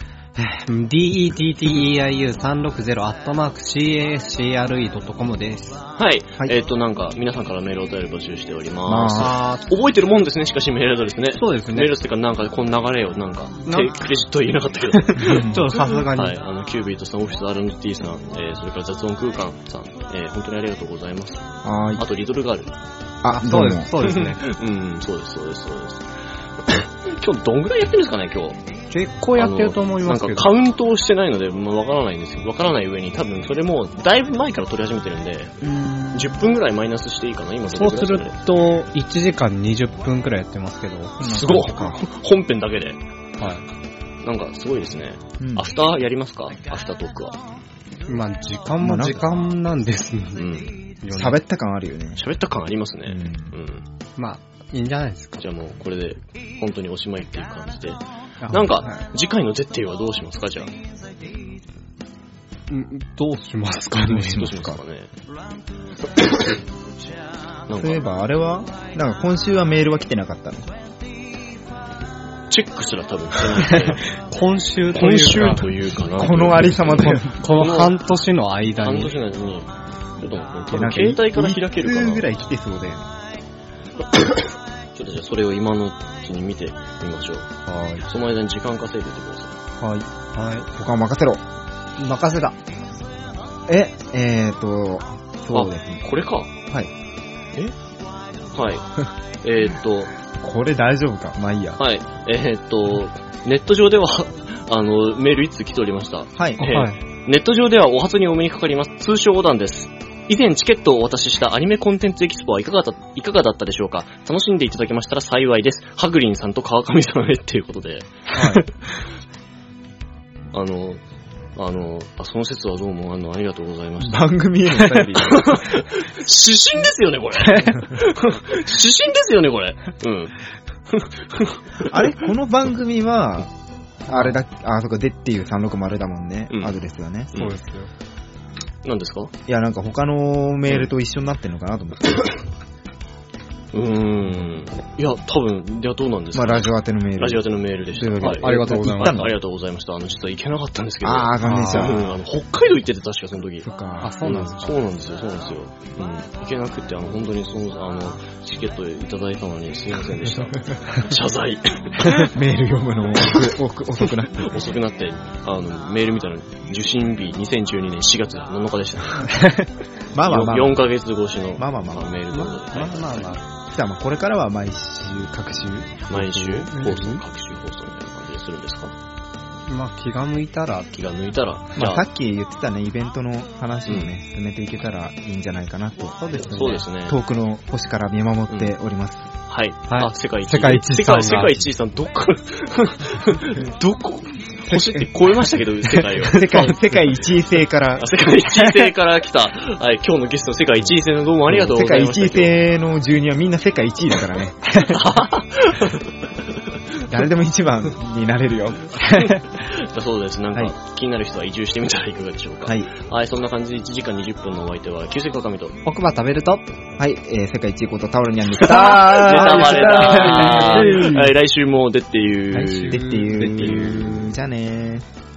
detteiu360@cascre.com です。 はい。なんか、皆さんからメールをお便り募集しております。覚えてるもんですね、しかしメールアドレスね。 そうですね。 メールっていうか、なんか、この流れをなんか、クレジット言えなかったけど。 ちょっとさすがに。 はい。キュービートさん、オフィス R&T さん、それから雑音空間さん、本当にありがとうございます。 はい。 あと、リトルガール。 そうです。そうですね。 そうです。今日どんぐらいやってるんですかね、今日。 結構やってると思いますけど。 なんかカウントをしてないので、わからないんですけど、わからない上に多分それもだいぶ前から撮り始めてるんで、10分ぐらいマイナスしていいかな、今そうすると、1時間20分くらいやってますけど。 すごい本編だけで。 はい。 なんかすごいですね。アフターやりますか？アフタートークは。 まあ、時間も時間なんですね。 喋った感あるよね。 喋った感ありますね。 まあ、いいんじゃないですか。 じゃあもうこれで本当におしまいっていう感じで。なんか、次回の絶対はどうしますか、じゃあ。 どうしますかね。 どうしますかね。 そういえば、あれはなんか今週はメールは来てなかったの？ チェックすら多分してないんで。 今週というかな。 このありさまで。 この半年の間に。 半年の間に、ちょっと携帯から開けるかな。 1通ぐらい来てそうだよね。 ちょっとじゃあそれを今のうちに見てみましょう。 はい。 その間に時間稼いでてください。 はい。他は任せろ。 任せた。 そうですね。 これか。 はい。 はい。 これ大丈夫か？まあいいや。 はい。ネット上では、メール1通来ておりました。 はい。 ネット上ではお初にお目にかかります。通称横断です。以前チケットをお渡ししたアニメコンテンツエキスポはいかがだったでしょうか？楽しんでいただけましたら幸いです。ハグリンさんと川上さんへっていうことで。はい。その説はどうもありがとうございました。 番組へのお便り。 指針ですよね、これ。指針ですよね、これ。 あれこの番組は、そこでっていう360だもんね、アドレスがね。 そうですよ。 何ですか？ いや、なんか他のメールと一緒になってんのかなと思って。 いや、多分、どうなんですか？ まあ、ラジオ宛てのメール。 ラジオ宛てのメールでした。 はい。ありがとうございました。 ありがとうございました。実は行けなかったんですけど。 残念でした。 北海道行ってて、確かその時。 そっか。 そうなんですか。 そうなんですよ。行けなくて、本当にチケットいただいたのにすいませんでした。謝罪。 メール読むの遅くなって。 遅くなって、メール見たら、受信日2012年4月7日でした。 まあ。 4ヶ月越しのメールということで。 まあ。 じゃあこれからは毎週、各週毎週放送、各週放送みたいな感じでするんですか？ まあ気が向いたら。 まあさっき言ってたね、イベントの話をね、進めていけたらいいんじゃないかなと。 そうですね。 遠くの星から見守っております。 はい。世界一位さん、どこ星って超えましたけど、世界を。 世界一位星から。 世界一位星から来た、はい、今日のゲスト、世界一位星のどうもありがとうございました。 世界一位星の12はみんな世界一位だからね。 誰でも一番になれるよ。 そうです。なんか、気になる人は移住してみたらいかがでしょうか。はい。はい、そんな感じで1時間20分のお相手は、旧世かかみと。 奥歯食べると。 はい、世界一位ことタオルにゃんでした。 ネタバレだー。はい、来週も出っていう。 じゃあねー。